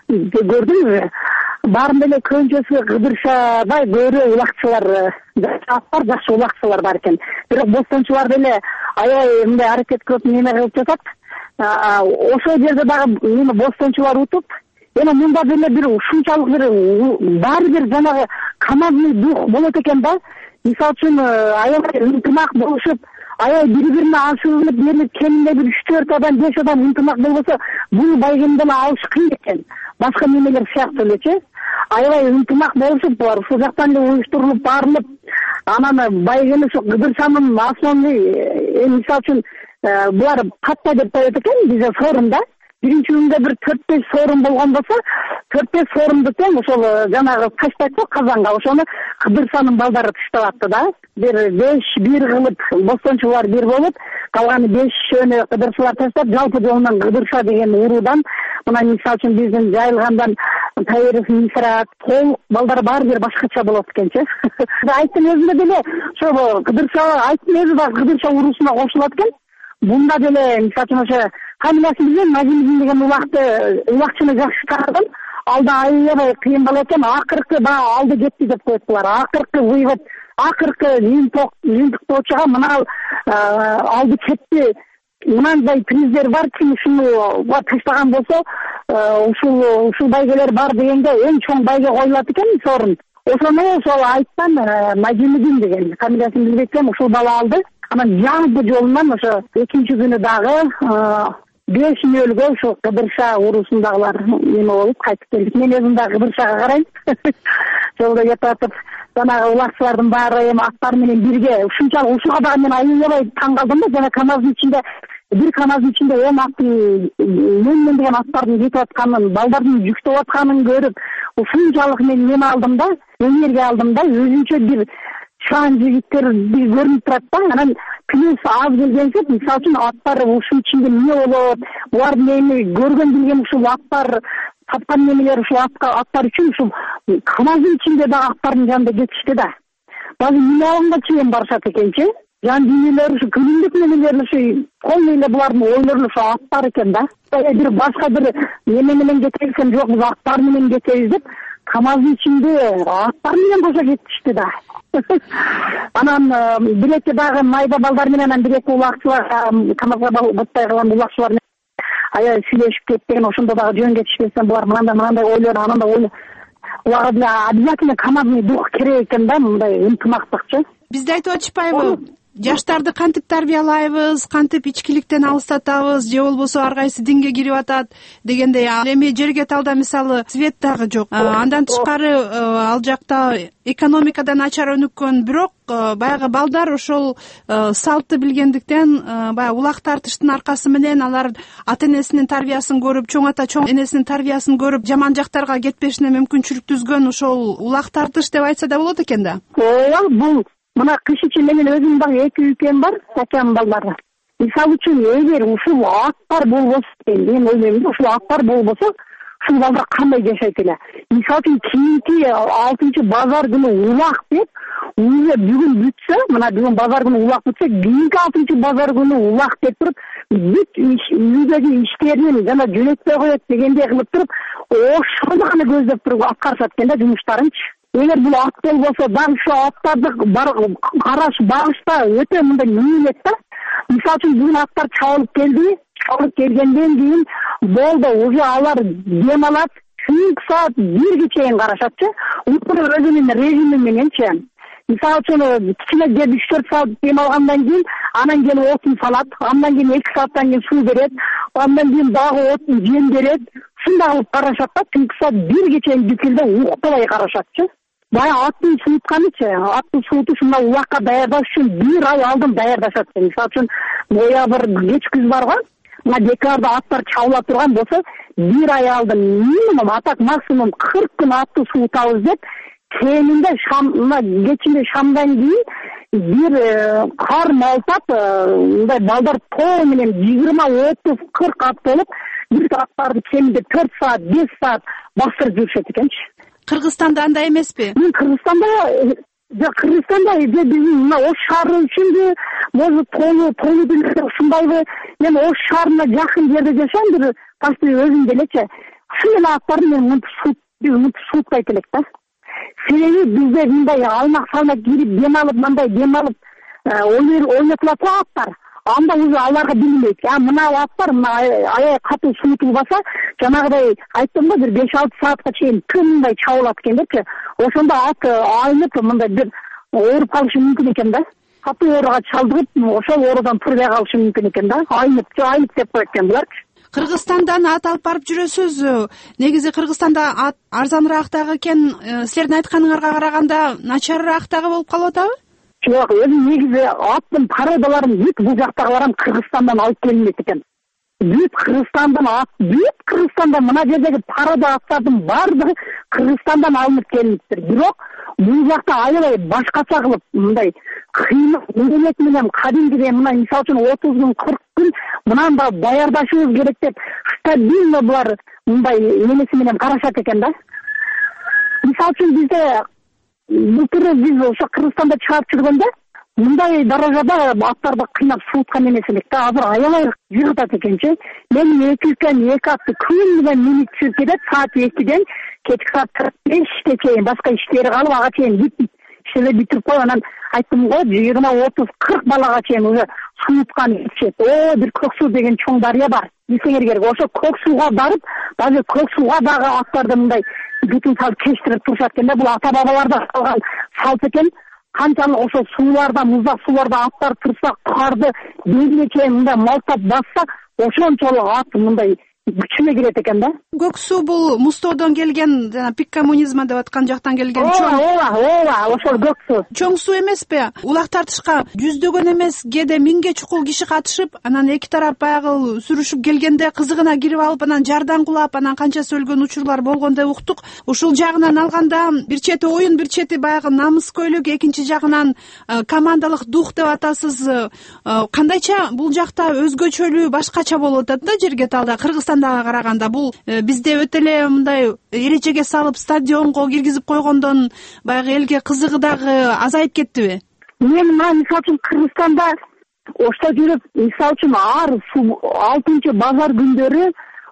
көрдүм. Баарын деле көбүнчөсү Кыдыршада көрө улакчылар, жаштар, жакшы улакчылар бар экен. Бирок бостончулар деле аябай мындай аракет кылып неме кылып жатат. Ошол жерде дагы эми бостончулар утуп, эми мында деле бир ушунчалык бир баары бир жанагы командный дух болот экен да. Мисалы үчүн аябай ынтымак болушуп, аябай бири-бирине ашыгып берип, кеминде бир үч төрт адам, беш адам ынтымак болбосо, бул байгени деле алыш кыйын экен. Башка немелер сыяктуу элечи. Аябай ынтымак болушуп, ушул жактан эле уюштурулуп барылып, анан байгени ушу Кыдыршанын основной, мисалы үчүн булар патта деп коет экен бизде форумда. Биринчи күндө бир төрт беш форум болгон болсо, төрт беш форумду тең ошол жанагы таштайт го казанга, ошону Кыдыршанын балдары таштап атты да. Бир беш бир кылып бостончулар бир болуп, калганы бешөөнү Кыдыршалар таштап, жалпы жолунан Кыдырша деген уруудан, мына мисалы үчүн биздин жайылгандан Таиров, Мисрат, толук балдар баары бир башкача болот экенчи. Айттын өзүндө деле ошо Кыдырша, айттын өзү да Кыдырша уруусуна кошулат экен. Бунда деле мисалы үчүн ошо фамилиясын билбейм, Мазимдин деген улакты, улакчыны жакшы тарадым. Алда аябай кыйын болот экен. Акыркы баягы алды кетти деп коет булар. Акыркы вывод, акыркы жыйынтык, жыйынтыктоочуга мына алды кетти. Мынандай приздер бар, ким ушуну таштаган болсо, ушул ушул байгелер бар дегенде эң чоң байге коюлат экен сорун. Ошону ошол айткан Мазимдин деген фамилиясын билбейм, ушул бала алды. Анан жалпы жолунан ошо экинчи күнү дагы беш нөлгө ошо Кыдырша уруусундагылар неме болуп кайтып келдик. Мен өзүм дагы Кыдыршага карайм. Жолдо кетип атып, жанагы улакчылардын баары эми аттар менен бирге ушунчалык ушуга дагы мен аябай таң калдым да. Жана КамАЗдын ичинде бир КамАЗдын ичинде он аттын мен деген аттардын кетип атканын, балдардын жүктөп атканын көрүп, ушунчалык мен неме алдым да, энергия алдым да, өзүнчө бир шаан жигиттер көрүнүп турат да. Анан плюс аз келгенсе, мисалы үчүн аттар ушун ичинде эмне болот, булардын эми көргөн билген ушул аттар, тапкан немелер ушул аттар үчүн ушул КамАЗдын ичинде дагы аттардын жанында кетишти да. Базы эмне алганга чейин барышат экенчи. Жан дүйнөлөр ушу күнүмдүк немелер ушу полный эле булардын ойлору ушу аттар экен да. Бир башка бир неме менен кетебиз жок, биз аттар менен кетебиз деп камаздын ичинде аттар менен кошо кетишти да. Анан бир эки дагы майда балдар менен, анан бир эки улакчылар, камазга бутпай калган улакчылар аябай сүйлөшүп кеткен, ошондо дагы жөн кетишпестен булар мынандай мынандай ойлор, анан да ойлор. Уларга деле обязательно командный дух керек экен да, мындай ынтымактыкчы. Бизде айтып атышпайбы? Жаштарды кантип тарбиялайбыз, кантип ичкиликтен алыстатабыз, же болбосо ар кайсы динге кирип атат дегендей. Эми жерге талда мисалы свет дагы жок. Андан тышкары ал жакта экономикада начар өнүккөн, бирок баягы балдар ошол салтты билгендиктен баягы улак тартыштын аркасы менен алар ата энесинин тарбиясын көрүп, чоң ата чоң энесинин тарбиясын көрүп, жаман жактарга кетпешине мүмкүнчүлүк түзгөн ошол улак тартыш деп айтса да болот экен да. Ооба, бул мына кыш ичи менен өзүм дагы эки үпем бар, акам балдары. Мисалы үчүн эгер ушул аттар болбосо, мен ойлойм, ушул аттар болбосо, ушул балдар кандай жашайт эле? Мисалы үчүн кийинки алтынчы базар күнү улак деп, уже бүгүн бүтсө, мына бүгүн базар күнү улак бүтсө, кийинки алтынчы базар күнү улак деп туруп, бүт үйдөгү иштерин жана жөнөтпөй коет дегендей кылып туруп, ошону гана көздөп туруп аткарышат экен да жумуштарынчы. Эгер бул ат болбосо, дагы ушу аттарды караш, багышта өтө мындай мыйнет да. Мисалы үчүн бүгүн аттар чабылып келди, чабылып келгенден кийин болду, уже алар дем алат, түнкү саат бирге чейин карашатчы. Утур өзүнүн режими мененчи. Мисалы үчүн кичине жеп үч төрт саат дем алгандан кийин анан келип отун салат, андан кийин эки сааттан кийин суу берет, андан кийин дагы отун жем берет. Ушундай кылып карашат да, түнкү саат бирге чейин бүкүлдө уктабай карашатчы. Баягы аттын суuтканычы, аттын сууту ушундай улакка даярдаш үчүн бир ай алдын даярдашат. Мисалы үчүн ноябрь кеч күз барга, мына декабрда аттар чабыла турган болсо, бир ай алдын минимум, атак максимум кырк күн атты суутабыз деп, кеминде шам, мына кечинде шамдан кийин бир кар малтап, мындай балдар тоо менен жыйырма, отуз, кырк ат болуп, бир аттарды кеминде төрт саат, беш саат бастырып жүрүшөт экенчи. Кыргызстанда андай эмеспи? Мен Кыргызстанда, жа Кыргызстанда же биздин мына Ош шаары үчүнбү, может тоолу, тоолу деле ушундайбы? Мен Ош шаарына жакын жерде жашайм, бир почти өзүм делечи. Ушул эле аттарды мен мынтип суутпайт элек да. Себеби бизде мындай алмак салмак кирип, дем алып, мындай дем алып, ойнотулат аттар. Анда уже аларга билинбейт. А мына аттар мына аябай катуу суутулбаса, жанагыдай айттым го, бир беш алты саатка чейин тынбай чабылат экен депчи. Ошондо ат айнып, мындай бир ооруп калышы мүмкүн экен да. Катуу ооруга чалдыгып, ошол оорудан турбай калышы мүмкүн экен да. Айнып, айнып деп коет экен буларчы. Кыргызстандан ат алып барып жүрөсүз. Негизи Кыргызстанда ат арзаныраак дагы экен, силердин айтканыңарга караганда начарыраак дагы болуп калып атабы? Жок, өзү негизи аттын породаларын бүт бул жактагылар Кыргызстандан алып келинет экен. Бүт Кыргызстандан ат, бүт Кыргызстанда мына жердеги порода аттардын баардыгы Кыргызстандан алынып келиниптир. Бирок бул жакта аябай башкача кылып, мындай кыймыл мөөнөт менен кадимгидей, мына мисалы үчүн отуз күн, кырк күн мындан да даярдашыбыз керек деп, стабильно булар мындай эмеси менен карашат экен да. Мисалы үчүн бизде былтыр биз ошо Кыргызстанда чыгып жүргөндө мындай даражада аттарды кыйнап сууткан эмес элек да. Азыр аябай жыгытат экенчи. Мен эки үкем эки атты күн менен минут чыгып кетет, саат экиден кечки саат кырк бешке чейин башка иштери калып, ага чейин бүт иштери бүтүрүп коюп, анан айттым го, жыйырма, отуз, кырк балага чейин уже сууткан ичет. О, бир көк суу деген чоң дарыя бар. Билсеңер керек, ошо көк сууга барып, даже көк сууга дагы аттарды мындай бүтүн салып кештирип турушат экен да. Бул ата бабалардан калган салт экен. Канчалык ошо сууларда, муздак сууларда аттар турса, карды белине чейин мындай малтап басса, ошончолук ат мындай күчүнө кирет экен да. Көк суу бул мустоодон келген, жана пик коммунизма деп аткан жактан келген чоң. Ооба, ооба, ошол көк суу. Чоң суу эмеспи? Улак тартышка жүздөгөн эмес, кээде миңге чукул киши катышып, анан эки тарап баягы сүрүшүп келгенде кызыгына кирип алып, анан жардан кулап, анан канчасы өлгөн учурлар болгон деп уктук. Ушул жагынан алганда бир чети оюн, бир чети баягы намыс көйлөк, экинчи жагынан командалык дух деп атасыз. Кандайча бул жакта өзгөчөлүү, башкача болуп атат да жерге талда. Кыргызстан караганда бул бизде өтө эле мындай эрежеге салып стадионго киргизип койгондон баягы элге кызыгы дагы азайып кеттиби? Мен мына мисалы үчүн Кыргызстанда ошто жүрүп, мисалы үчүн ар алтынчы базар күндөрү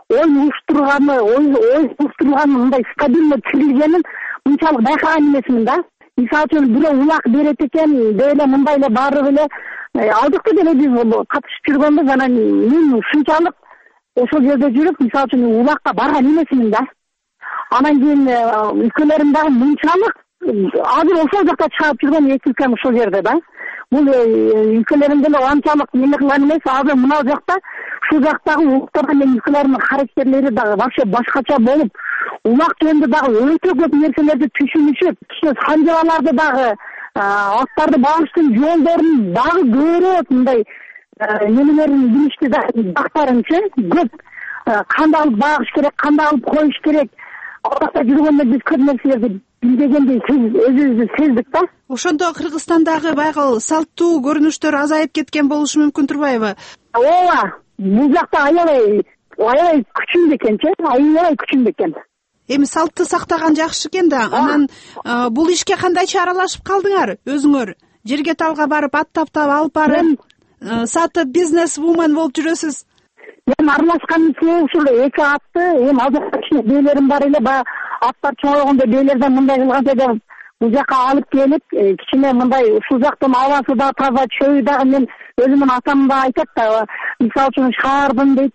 ой уюштурганы ой уюштурулганын мындай стабильно тирилгенин мынчалык байкаган эмесмин да. Мисалы үчүн бирөө улак берет экен деп эле мындай эле барып эле алдыкты деле биз катышып жүргөнбүз. Анан мен ушунчалык ошол жерде жүрүп мисалы үчүн улакка барган эмесмин да. Анан кийин өлкөлөрүм дагы мынчалык азыр ошол жакта чаап жүргөн эки өлкөм ушул жерде да. Бул өлкөлөрүм деле анчалык неме кылган эмес. Азыр мына жакта ушул жактагы улуттарга мен өлкөлөрдүн характерлери дагы вообще башкача болуп, улак жөнүндө дагы өтө көп нерселерди түшүнүшүп, кичине санжабаларды дагы, аттарды багыштын жолдорун дагы көбүрөөк мындай немелерин билишти да, бактарынчы көп кандай кылып багыш керек, кандай кылып коюш керек. Алакта жүргөндө биз көп нерселерди билбегендей өзүбүздү сездик да. Ошондо Кыргызстандагы байгыл салттуу көрүнүштөр азайып кеткен болушу мүмкүн турбайбы? Ооба, бул жакта аябай аябай күчүндүү экенчи, аябай күчүндүү экен. Эми салтты сактаган жакшы экен да. Анан бул ишке кандайча аралашып калдыңар өзүңөр? Жерге талга барып, ат таптап алып барып, сатып бизнес вумен болуп жүрөсүз. Мен аралашкан себеби ушул эки атты, эми азыр кичине бээлерим бар эле, баягы аттар чоңойгондо бээлерден мындай кылганча деп бул жака алып келип, кичине мындай ушул жактын абасы да таза, чөйү дагы мен өзүмдүн атам да айтат да, мисалы үчүн шаардын дейт,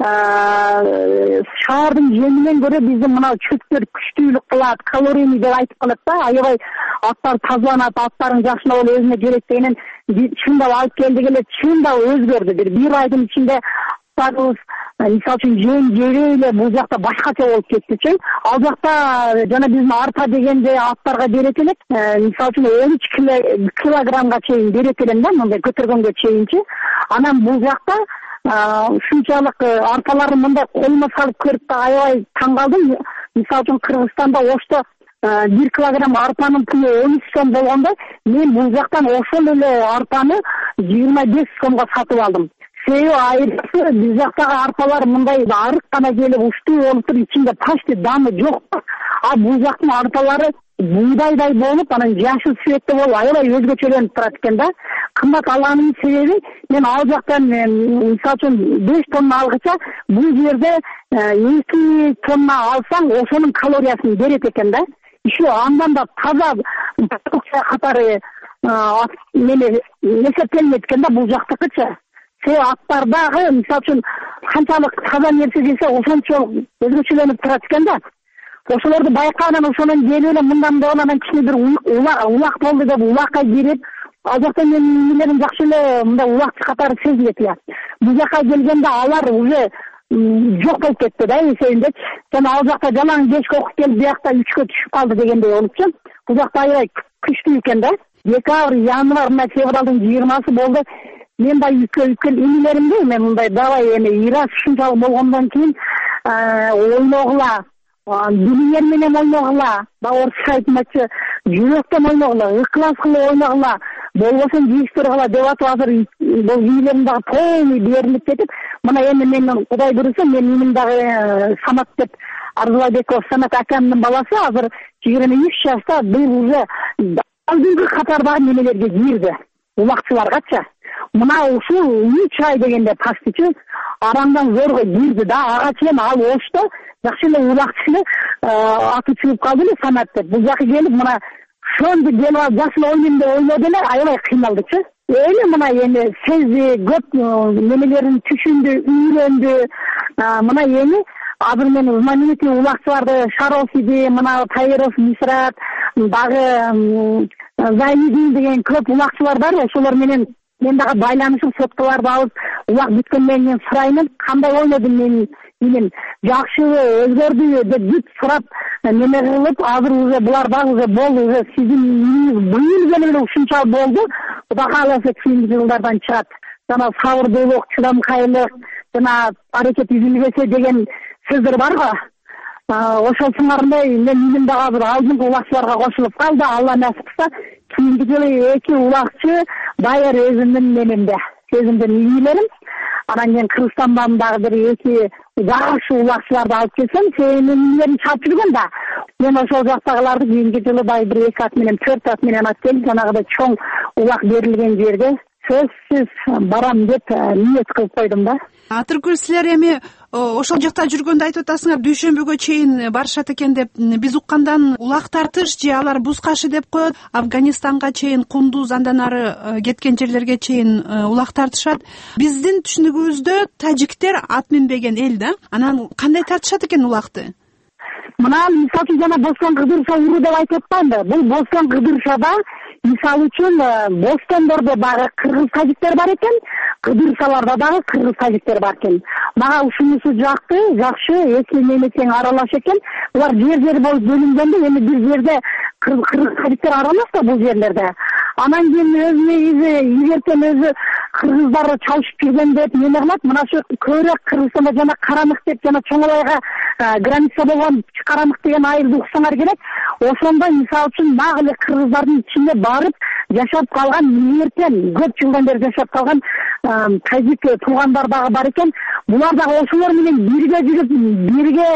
шаардын жеминен көрө биздин мына чөптөр күчтүүлүк кылат, калорийный деп айтып калат да, аябай аттар тазаланат, аттарын жакшылап эле өзүнө керек дегенен чындап алып келдик эле, чындап өзгөрдү. Бир бир айдын ичинде аттарыбыз мисалы үчүн жем жебей эле бул жакта башкача болуп кеттичи. Ал жакта жана биздин арпа дегенде аттарга берет элек, мисалы үчүн он үч килограммга чейин берет элем да, мындай көтөргөнгө чейинчи. Анан бул жакта ушунчалык арпаларды мындай колума салып көрүп да аябай таң калдым. Мисалы үчүн Кыргызстанда Ошто бир килограмм арпанын пулу он үч сом болгондо, мен бул жактан ошол эле арпаны жыйырма беш сомго сатып алдым. Себеби айрысы биз жактагы арпалар мындай арык гана келип уштуу болуп туруп, ичинде почти дамы жок. А бул жактын арпалары буйдайдай болуп, анан жашыл цветте болуп, аябай өзгөчөлөнүп турат экен да. Кымбат алганымдын себеби мен ал жактан мисалы үчүн беш тонна алгыча бул жерде эки тонна алсаң ошонун калориясын берет экен да. Еще андан да таза продукция катары неме эсептелинет экен да бул жактыкычы. Себеби аттардагы мисалы үчүн канчалык таза нерсе жесе ошончолук өзгөчөлөнүп турат экен да. Ошолорду байкаган, ошонун келип эле мындан да анан кичине бир улак болду деп улакка кирип, ал жакта менин нелерим жакшы эле мындай улакчы катары сезилет эле. Бул жака келгенде алар уже жок болуп кетти да эсебинде. Жана ал жакта жалаң кечке окуп келип биякта үчкө түшүп калды дегендей болупчу. Бул жакта аябай күчтүү экен да. Декабрь, январь, мына февралдын жыйырмасы болду. Мен да үлкөн инилеримди мен мындай давай эми ирас ушунчалык болгондон кийин ойногула, билиңер менен ойногула, баягы орусча айтмакчы, жүрөктөн ойногула, ыклас кылып ойногула, болбосо жыйыштыргыла деп атып азыр бул инилерим дагы полный берилип кетип, мына эми мен Кудай буйруса мен иним дагы Самат деп Арзылайбеков Самат акамдын баласы азыр жыйырма үч жашта, бул уже алдыңкы катардагы немелерге кирди, улакчыларгачы. Мына ушул үч ай дегенде пастичи арамдан зорго кирди да, ага чейин ал Ошто жакшы эле улакчы эле аты чыгып калды эле Самат деп. Бул жака келип мына ошондо келип алып жакшы эле ойнойм деп ойлоду эле, аябай кыйналдычы. Эми мына эми сезди, көп немелерин түшүндү, үйрөндү. Мына эми азыр мен знаменитый улакчыларды Шарофиди, мына Тайыров, Мисрат, дагы Зайнидин деген көп улакчылар бар. Ошолор менен мен дагы байланышып, соткаларды алып, улак бүткөндөн кийин сураймын, кандай ойнодум мен иним, жакшыбы, өзгөрдүбү деп бүт сурап, неме кылып, азыр уже булар дагы уже болду, уже сиздин иниңиз быйыл келип эле ушунча болду. Кудай кааласа кийинки жылдардан чыгат. Жана сабырдуулук, чыдамкайлык, жана аракет үзүлбөсө деген сөздөр бар го. Ошол сыңарындай мен иним дагы азыр алдыңкы улакчыларга кошулуп калды. Алла насип кылса, кийинки жылы эки улакчы даяр өзүмдүн немемде, өзүмдүн инилерим. Анан мен Кыргызстандан дагы бир эки жакшы улакчыларды алып келсем, менин инилерим чалып жүргөн да. Мен ошол жактагыларды кийинки жылы дагы бир эки ат менен, төрт ат менен алып келип, жанагыдай чоң улак берилген жерде сөзсүз барам деп ниет кылып койдум да. Атыркүл, силер эми ошол жакта жүргөндө айтып атасыңар, дүйшөмбүгө чейин барышат экен деп. Биз уккандан улак тартыш же алар буз кашы деп коет, Афганистанга чейин, Кундуз, андан ары кеткен жерлерге чейин улак тартышат. Биздин түшүнүгүбүздө тажиктер ат минбеген эл да. Анан кандай тартышат экен улакты? Мына мисалы үчүн жана Бостон Кыдырша уру деп айтып атпаймынбы? Бул Бостон Кыдыршада мисалы үчүн Бостондордо дагы кыргыз тажиктер бар экен, Кыдыршаларда дагы кыргыз тажиктер бар экен. Мага ушунусу жакты, жакшы, эки мемлекеттен аралаш экен. Булар жер-жер болуп бөлүнгөндө эми бир жерде кыргыз тажиктер аралаш да бул жерлерде. Анан кийин өзү негизи илгертен өзү кыргыздар чалышып жүргөн деп эме кылат. Мына ушу көбүрөөк Кыргызстанда жана Карамык деп жана Чоңолайга граница болгон Карамык деген айылды уксаңар керек. Ошондо мисалы үчүн нак эле кыргыздардын ичинде барып жашап калган, илгертен көп жылдан бери жашап калган тажик туугандар дагы бар экен. Булар дагы ошолор менен бирге жүрүп, бирге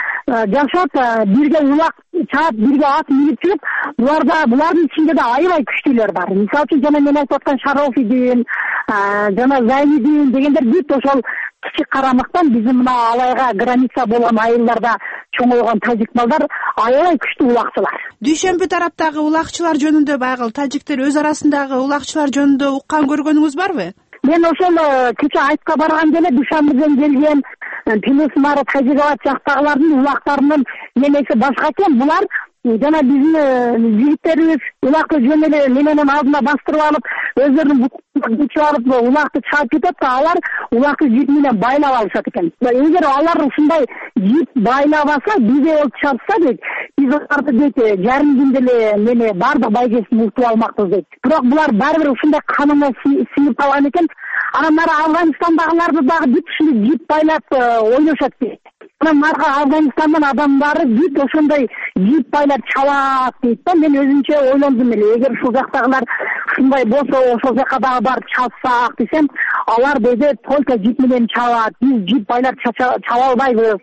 жашап, бирге улак чаап, бирге ат минип жүрүп, буларда булардын ичинде да аябай күчтүүлөр бар. Мисалы үчүн жана мен айтып аткан Шарофидин, жана Зайнидин дегендер бүт ошол Кичи Карамыктан биздин мына Алайга граница болгон айылдарда чоңойгон тажик балдар аябай күчтүү улакчылар. Дүйшөмбү тараптагы улакчылар жөнүндө байгыл тажиктер өз арасындагы улакчылар жөнүндө уккан көргөнүңүз барбы? Мен ошол кече айтка барган эле Душанбеден келген Тилесмары Тажикабад жактагылардын улактарынын немеси башка экен. Булар жана биздин жигиттерибиз улакты жөн эле менен алдына бастырып алып, өздөрүнүн күчү алып улакты чаап кетет да, алар улакты жип менен байлап алышат экен. Эгер алар ушундай жип байлабаса, бизге болуп чапса дейт, биз аларды дейт жарым күндө эле мени бардык байгесин утуп алмакпыз дейт. Бирок булар баары бир ушундай канына сиңип калган экен. Анан ары Афганистандагыларды дагы бүт ушундай жип байлап ойношот дейт. Анан нарга Афганистандан адамдары бүт ошондой жип байлап чабат дейт да. Мен өзүмчө ойлондум эле, эгер ушул жактагылар ушундай болсо, ошол жака дагы барып чапсак десем, алар деди только жип менен чабат, биз жип байлап чаба албайбыз,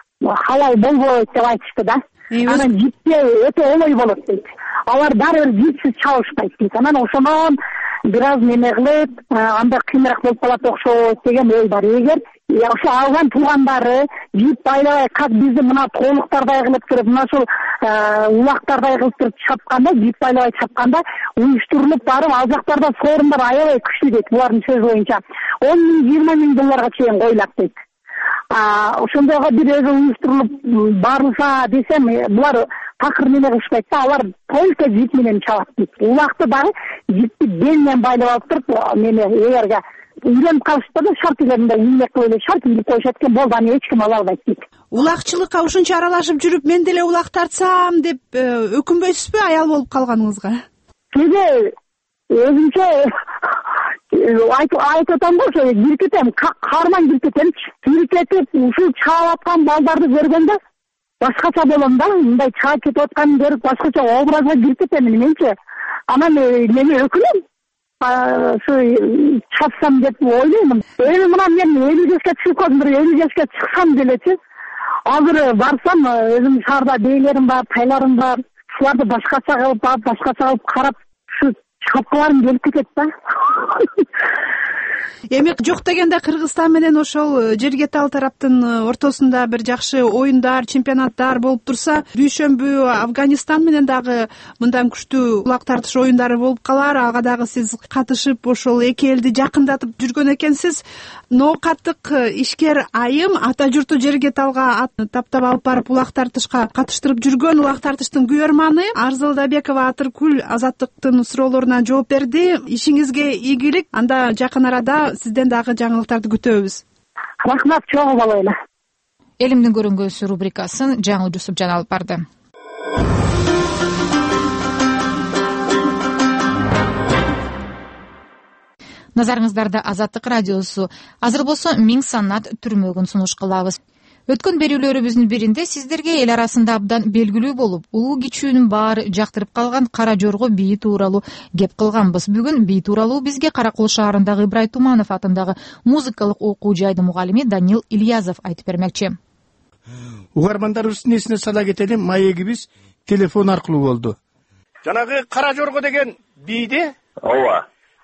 халал болбойт деп айтышты да. Анан жипте өтө оңой болот дейт. Алар баары бир жипсиз чабышпайт дейт. Анан ошондон бир аз неме кылып, анда кыйыныраак болуп калат окшойт деген ой бар. Эгер ошо алган туугандары жип байлабай, как биздин мына тоолуктардай кылып туруп, мына ушул улактардай кылып туруп чапканда, жип байлабай чапканда уюштурулуп барып, ал жактарда соорундар аябай күчтүү дейт. Булардын сөзү боюнча он миң, жыйырма миң долларга чейин коюлат дейт. Ошондойго бир өзү уюштурулуп барылса десем, булар такыр неме кылышпайт да, алар только жип менен чабат дейт. Улакты дагы жипти бел менен байлап алып туруп, неме эгерге үйлөнүп калышса да шарт эле мындай иймек кылып эле шарт илип коюшат экен, болду, аны эч ким ала албайт дейт. Улакчылыкка ушунча аралашып жүрүп, мен деле улак тартсам деп өкүнбөйсүзбү аял болуп калганыңызга? Кээде өзүмчө айтып атам да, ошо киркетем, каарман киркетемчи. Киркетип ушул чаап аткан балдарды көргөндө башкача болом да, мындай чаап кетип атканын көрүп башкача образга киркетем менчи. Анан мени өкүнөм. Ушу чапсам деп ойлоймун. Эми мына мен элүү жашка чыгып калдым, бир элүү жашка чыксам делечи. Азыр барсам, өзүм шаарда бейлерим бар, тайларым бар. Шуларды башкача кылып, башкача кылып карап, ушу чапкаларым келип кетет да. Эми жок дегенде Кыргызстан менен ошол жерге тал тараптын ортосунда бир жакшы оюндар, чемпионаттар болуп турса, дүйшөмбү Афганистан менен дагы мындан күчтүү улак тартыш оюндары болуп калар. Ага дагы сиз катышып, ошол эки элди жакындатып жүргөн экенсиз. Ноокаттык ишкер айым ата журту жерге талга таптап алып барып улак тартышка катыштырып жүргөн улак тартыштын күйөрманы Арзылдабекова Атыркүл Азаттыктын суроолоруна жооп берди. Ишиңизге ийгилик. Анда жакын арада сизден дагы жаңылыктарды күтөбүз. Рахмат, чоң болойлу. Элимдин көрүнгөсү рубрикасын жаңыл Жусупжан алып барды. Назарыңыздарда Азаттык радиосу. Азыр болсо Миң Санат түрмөгүн сунуш кылабыз. Өткөн берүүлөрүбүздүн биринде сиздерге эл арасында абдан белгилүү болуп, улуу кичүүнүн баары жактырып калган Кара Жорго бийи тууралуу кеп кылганбыз. Бүгүн бий тууралуу бизге Каракул шаарындагы Ибрай Туманов атындагы музыкалык окуу жайдын мугалими Данил Ильязов айтып бермекчи. Угармандарыбыздын эсине сала кетели, маегибиз телефон аркылуу болду. Жанагы Кара Жорго деген бийди, ооба,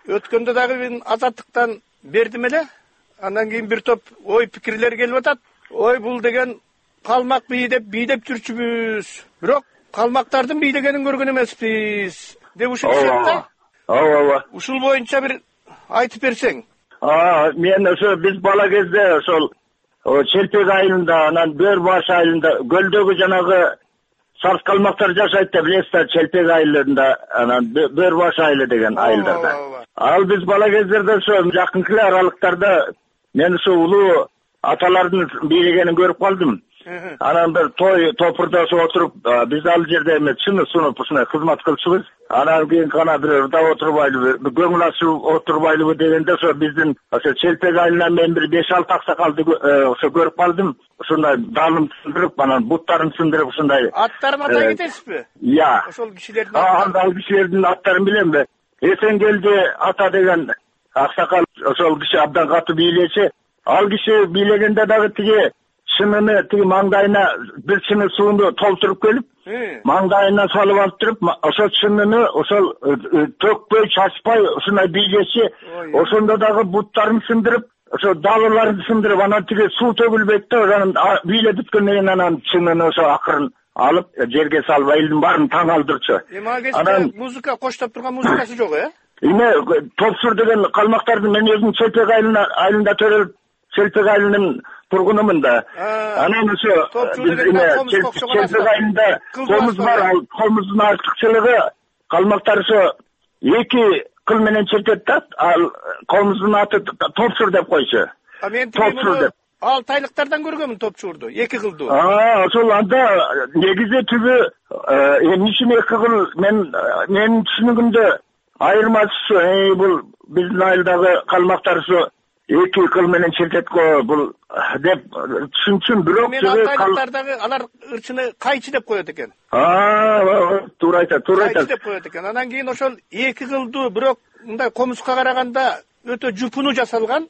өткөндө дагы мен Азаттыктан бердим эле. Андан кийин бир топ ой пикирлер келип атат. Ой, бул деген калмак бийдеп бийдеп жүрчүбүз. Бирок калмактардын бийлегенин көргөн эмеспиз деп ушунушат да. Ооба, ооба. Ушул боюнча бир айтып берсең. А, мен ошо биз бала кезде ошол Челпек айылында, анан Бөр баш айылында, көлдөгү жанагы сарс калмактар жашайт да, билесиз, Челпек айылында, анан Бөр баш айылы деген айылдарда. Ал биз бала кездерде ошо жакынкы аралыктарда мен ошо улуу аталардын бийлегенин көрүп калдым. Анан бир той топурда отуруп, биз ал жерде эме чыны сунуп ушундай кызмат кылчубуз. Анан кийин гана бир ырда отурбайлыбы, көңүл ачып отурбайлыбы дегенде ошо биздин ошо Челпек айылынан мен бир беш алты аксакалды ошо көрүп калдым. Ушундай далын сындырып, анан буттарын сындырып ушундай. Аттарын атай кетесизби? Иә. Ошол кишилердин аттарын. Ал кишилердин аттарын билемби? Эсенгелди ата деген аксакал ошол киши абдан катуу бийлечи. Ал киши бийлегенде дагы тиги чыныны тиги маңдайына бир чыны сууну толтуруп келип, маңдайына салып алып туруп, ошол чыныны ошол төкпөй, чачпай ушундай бийлечи. Ошондо дагы буттарын сындырып, ошо далыларын сындырып, анан тиги суу төгүлбөйт да, анан бийлеп бүткөндөн кийин анан чыныны ошо акырын алып жерге салып элдин баарын таң алдырчу. Эми ага кезде музыка коштоп турган музыкасы жок, э? Эме Топсур деген калмактардын мен өзүм Челпек айылында төрөлүп, Челпек айылынын тургунумун да. Анан ошо Челпек айылында комуз бар, ал комуздун артыкчылыгы калмактар ошо эки кыл менен чертет да, ал комуздун аты Топсур деп койчу. А мен Топсур деп. Ал тайлыктардан көргөнмүн Топчурду, эки кылды. А, ошол анда негизи түбү эмне үчүн эки кыл, мен менин түшүнүгүмдө айырмасы ошо, бул биздин айылдагы калмактар ошо эки кыл менен чертет го бул деп түшүнчүм, бирок мен тайлыктардагы алар ырчыны кайчы деп коет экен. А, туура айтат, туура айтат. Кайчы деп коет экен. Анан кийин ошол эки кылдуу, бирок мындай комузга караганда өтө жупуну жасалган.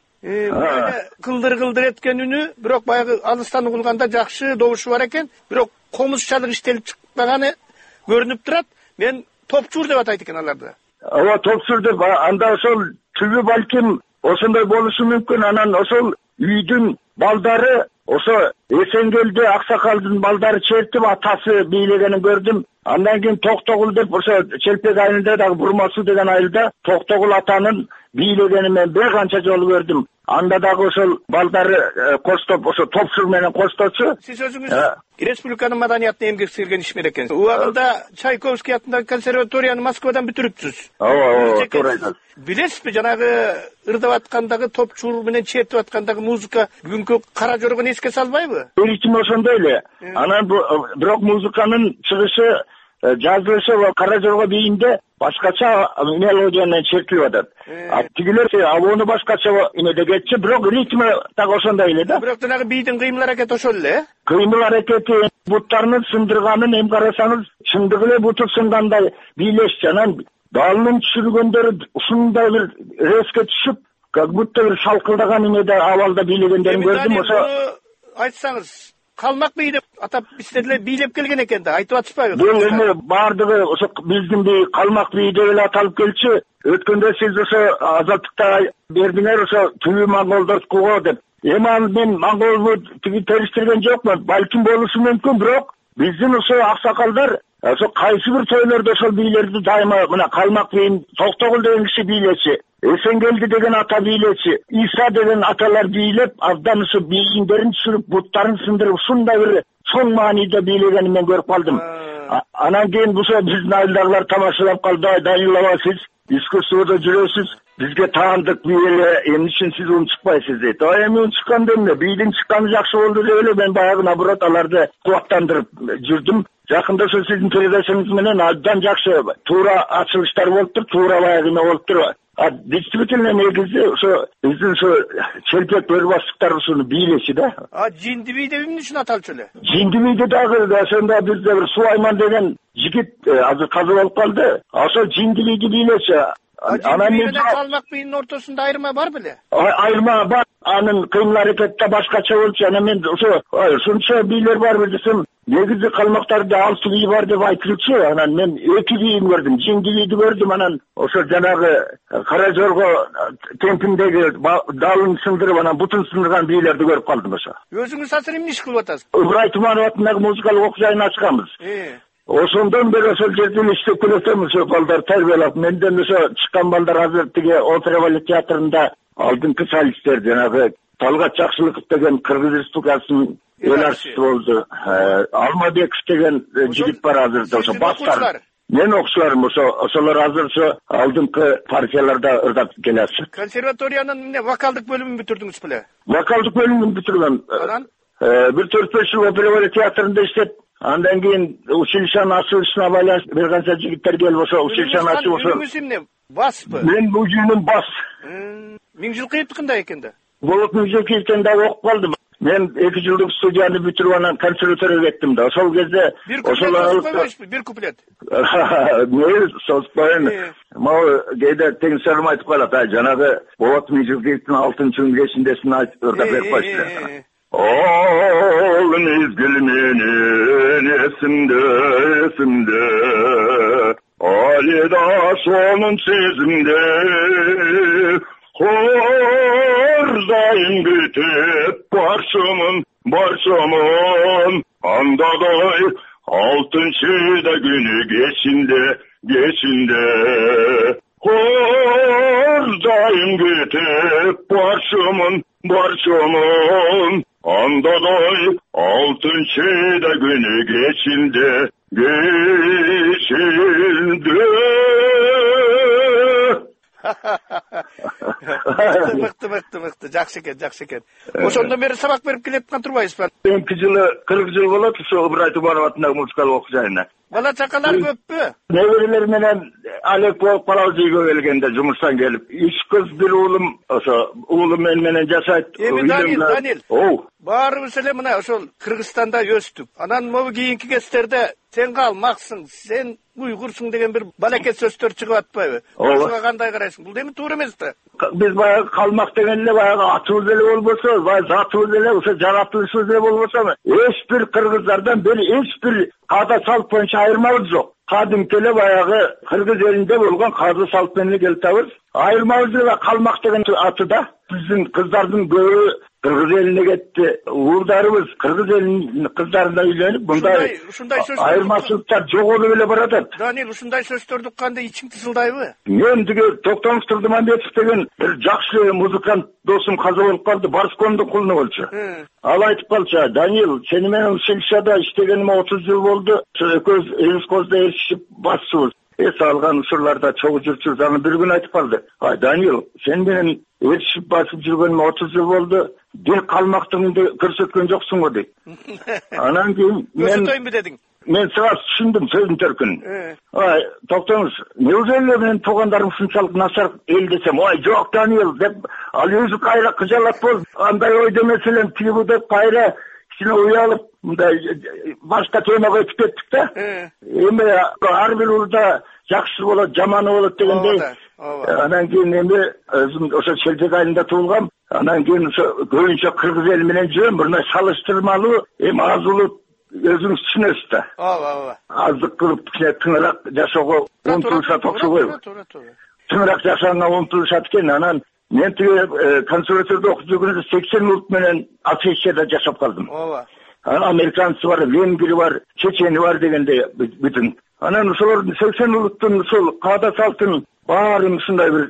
Кылдыр-кылдыр эткен үнү, бирок баягы алыстан угулганда жакшы добушу бар экен, бирок комузчалык иштелип чыкпаганы көрүнүп турат. Мен Топчур деп атайт экен аларды. Ооба, Топчур деп, анда ошол түбү балким ошондой болушу мүмкүн. Анан ошол үйдүн балдары ошо Эсенгелди аксакалдын балдары чертип атасы бийлегенин көрдүм. Андан кийин Токтогул деп ошо Челпек айылында дагы Бурмасуу деген айылда Токтогул атанын бийлегенин мен бир канча жолу көрдүм. Анда дагы ошол балдары коштоп, ошо Топсур менен кошточу. Сиз өзүңүз республиканын маданиятына эмгек сиңирген ишмер экенсиз. Убагында Чайковский атындагы консерваторияны Москвадан бүтүрүпсүз. Ооба, ооба, туура айтасыз. Билесизби, жанагы ырдап аткандагы Топчур менен чертип аткандагы музыка бүгүнкү кара жоргону эске салбайбы? Ритми ошондой эле. Анан бирок музыканын чыгышы, жазылышы кара жорго бийинде башкача мелодия менен чертилип атат. А тигилер абону башкача эмеде кетчү, бирок ритми так ошондой эле да. Бирок жанагы бийдин кыймыл аракети ошол эле. Кыймыл аракети, буттарынын сындырганын эми карасаңыз, чындыгы эле буту сынгандай бийлешчү. Анан далынын түшүргөндөрү ушундай бир резко түшүп, как будто бир шалкылдаган эмеде абалда бийлегендерин көрдүм. Ошо айтсаңыз, калмак бий деп атап сиздер эле бийлеп келген экен да, айтып атышпайбы? Бул эми бардыгы ошо биздин бий калмак бий деп эле аталып келчү. Өткөндө сиз ошо Азаттыкта бердиңер ошо түбү моңголдоркуго деп. Эми ал мен моңголду тиги териштирген жокмун, балким болушу мүмкүн, бирок биздин ошо аксакалдар ошо кайсы бир тойлордо ошол бийлерди дайыма мына калмак бийин Токтогул деген киши бийлечи, Эсенгелди деген ата бийлечи, Иса деген аталар бийлеп, абдан ошо бийиндерин түшүрүп, буттарын сындырып, ушундай бир чоң мааниде бийлегенин мен көрүп калдым. Анан кийин ошо биздин айылдагылар тамашалап калды, ай Данилова, сиз искусстводо жүрөсүз, бизге таандык бий эле, эмне үчүн сиз унчукпайсыз дейт. А эми унчукканда эмне, бийдин чыкканы жакшы болду деп эле мен баягы наоборот аларды кубаттандырып жүрдүм. Жакында ошо сиздин передачаңыз менен абдан жакшы туура ачылыштар болуптур, туура баягы эме болуптур. А действительно негизи ошо биздин ошо Челпек бөрбаштыктар ушуну бийлеши да. А жинди бий деп эмне үчүн аталчу эле? Жинди бийди дагы ошондо бизде бир Сулайман деген жигит азыр каза болуп калды. Ошо жинди бийди бийлеши. Анан мен калмак бийинин ортосунда айырма бар беле? Айырма бар. Анын кыймыл аракети башкача болчу. Анан мен ошо ушунча бийлер барбы десем, негизи калмактарда алты бий бар деп айтылчу. Анан мен эки бийин көрдүм, жиңди бийди көрдүм. Анан ошо жанагы Кара Жорго темпиндеги далын сындырып, анан бутун сындырган бийлерди көрүп калдым ошо. Өзүңүз азыр эмне иш кылып атасыз? Ыбырай Туманов атындагы музыкалык окуу жайын ачканбыз. Ошондон бери ошол жерден иштеп келатам, ошо балдар тарбиялап. Менден ошо чыккан балдар азыр тиги Опера балет театрында алдыңкы солисттер, жанагы Талгат Жакшылыков деген Кыргыз Республикасынын эл артисти болду. Алмабеков деген жигит бар азыр ошо бастар. Мен окуучуларым ошо ошолор азыр ошо алдыңкы партияларда ырдап келатышат. Консерваториянын эмне вокалдык бөлүмүн бүтүрдүңүз беле? Вокалдык бөлүмүн бүтүргөм. Анан бир төрт беш жыл Опера балет театрында иштеп, андан кийин училищенин ачылышына байланыштуу бир канча жигиттер келип ошо училищени ачып ошо. Үнүңүз эмне? Баспы? Мен бул жүйүнүн бас. Миңжилкыев кандай экен да? Болот Миңжилкиевден да окуп калдым. Мен эки жылдык студияны бүтүрүп анан консерваторияга кеттим да. Ошол кезде ошолор бир куплет. Не созуп коеюн. Могу кээде теңсерим айтып калат. Жанагы Болот Миңжилкиевдин алтынчы күн кечиндесин айтып ырдап берип койчу. Ал мезгил менен эсимде, эсимде, али да сонун сезимде, кордайын бүтүп барчамын, барчамын, андадай алтынчыда күнү кечинде, кечинде, кордайын бүтүп барчамын, барчамын, андадай алтынчыда күнү кечинде, кечинде. Мыкты, мыкты, мыкты, жакшы экен, жакшы экен. Ошондон бери сабак берип келеткан турбайсызбы? Эки жылы, кырк жыл болот ошо Ыбырай Туманов атындагы музыкалык окуу жайына. Бала чакалар көппү? Неберелер менен алек болуп калабыз үйгө келгенде жумуштан келип. Үч кыз бир уулум, ошо уулум мен менен жашайт. Эми Данил, Данил. Оо. Баарыбыз эле мына ошол Кыргызстанда өстүк. Анан могу кийинки кездерде сен калмаксың, сен уйгурсуң деген бир балакет сөздөр чыгып атпайбы? Ошого кандай карайсың? Бул эми туура эмес да. Биз баягы калмак деген эле баягы атыбыз эле болбосо, баягы затыбыз эле, ошо жаратылышыбыз эле болбосо, эч бир кыргыздардан бери эч бир каада салт боюнча айырмабыз жок. Кадимки эле баягы кыргыз элинде болгон каада салт менен келтабыз. Айырмабыз эле калмак деген атыда. Биздин кыздардын көбү кыргыз элине кетти. Уулдарыбыз кыргыз элинин кыздарына үйлөнүп, мындай айырмачылыктар жоголуп эле баратат. Данил, ушундай сөздөрдү укканда ичиң тызылдайбы? Мен тиги Токтомуш Турдумамбетов деген бир жакшы музыкант досум каза болуп калды, Барскондун кулуну болчу. Ал айтып калчу: "Данил, сени менен училищеде иштегениме отуз жыл болду. Экөөбүз элүү козда ээрчишип басчубуз. Эс алган учурларда чогуу жүрчүбүз." Аны бир күн айтып калды: "Ай, Данил, сен менен ээрчишип басып жүргөнүмө отуз жыл болду. Бир калмактыгыңды көрсөткөн жоксуң го" дейт. Анан кийин мен көрсөтөйүнбү дедиң? Мен сага түшүндүм сөздүн төркүнүн. Ай, токтоңуз, неужели менин туугандарым ушунчалык начар эл десем, "Ой, жок, Данил" деп, ал өзү кайра кыжалат болуп, андай ой демес элем, тиги бу деп кайра кичине уялып, мындай башка темага өтүп кеттик да. Эми ар бир уурда жакшысы болот, жаманы болот дегендей. Анан кийин эми өзүм ошо Шелпек айылында туулгам. Анан кийин ошо көбүнчө кыргыз эли менен жүрөм. Мындай салыштырмалуу, эми аз улут өзүңүз түшүнөсүз да. Ооба, ооба. Аздык кылып кичине тыңыраак жашоого умтулушат окшобойбу? Туура, туура. Тыңыраак жашаганга умтулушат экен. Анан мен тиги консерваторияда окуп жүргөндө сексен улут менен Африкада жашап калдым. Ооба. Анан американцы бар, венгри бар, чечени бар дегендей бүтүн. Анан ошолордун сексен улуттун ушул каада салтын баарын ушундай бир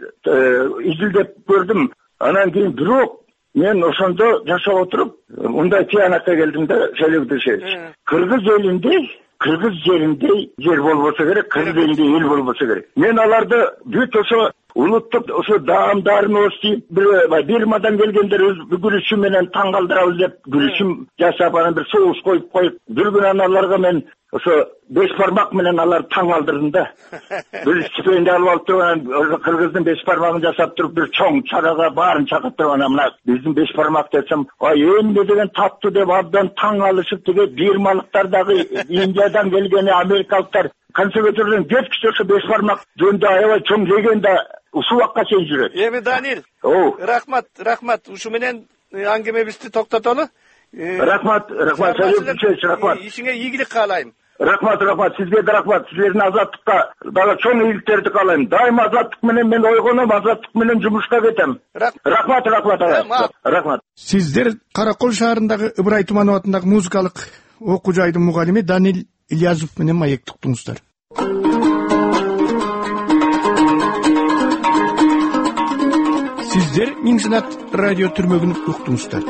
изилдеп көрдүм. Анан кийин бирок мен ошондо жашап отуруп, мындай тыянакка келдим да, Шелек Душевич. Кыргыз элинде, кыргыз жеринде жер болбосо керек, кыргыз элинде эл болбосо керек. Мен аларды бүт ошо улуттук ошо даамдарын оостип, Бирмадан келгендер өз күрүшү менен таң калтырабыз деп күрүшүм жашап, анан бир соус коюп коюп, бир күн аналарга мен ошо беш бармак менен аларды таң калтырдым да. Бир стипендия алып алып туруп, анан кыргыздын беш бармагын жасап туруп, бир чоң чарага баарын чакырып туруп, анан мына биздин беш бармак десем, ай эмне деген таттуу деп абдан таң калышып, тиги бирмалыктар дагы, Индиядан келген америкалыктар консерватордон кеткичте ошо беш бармак жөнүндө аябай чоң легенда ушул убакка чейин жүрөт. Эми Данил, рахмат, рахмат. Ушу менен аңгемебизди токтотолу. Рахмат, рахмат, рахмат. Ишиңе ийгилик каалайм. Рахмат, рахмат. Сизге да рахмат. Силердин азаттыкка дагы чоң ийгиликтерди каалайм. Дайыма азаттык менен мен ойгоном, азаттык менен жумушка кетем. Рахмат, рахмат. Рахмат. Сиздер Каракол шаарындагы Ыбырай Туманов атындагы музыкалык окуу жайдын мугалими Данил Ильязов менен маектик уктуңуздар. Сиздер Миң Санат радио түрмөгүн уктуңуздар.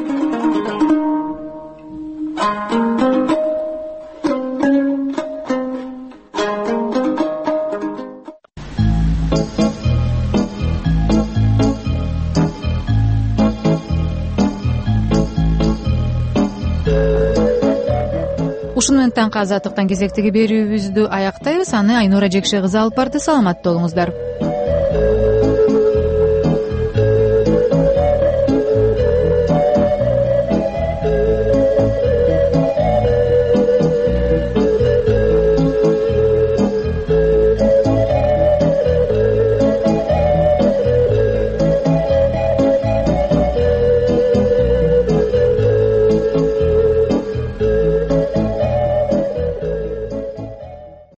Ушуну менен таңкы азаттыктан кезектеги берүүбүздү аяктайбыз. Аны Айнура Жекше кызы алып барды. Саламатта болуңуздар.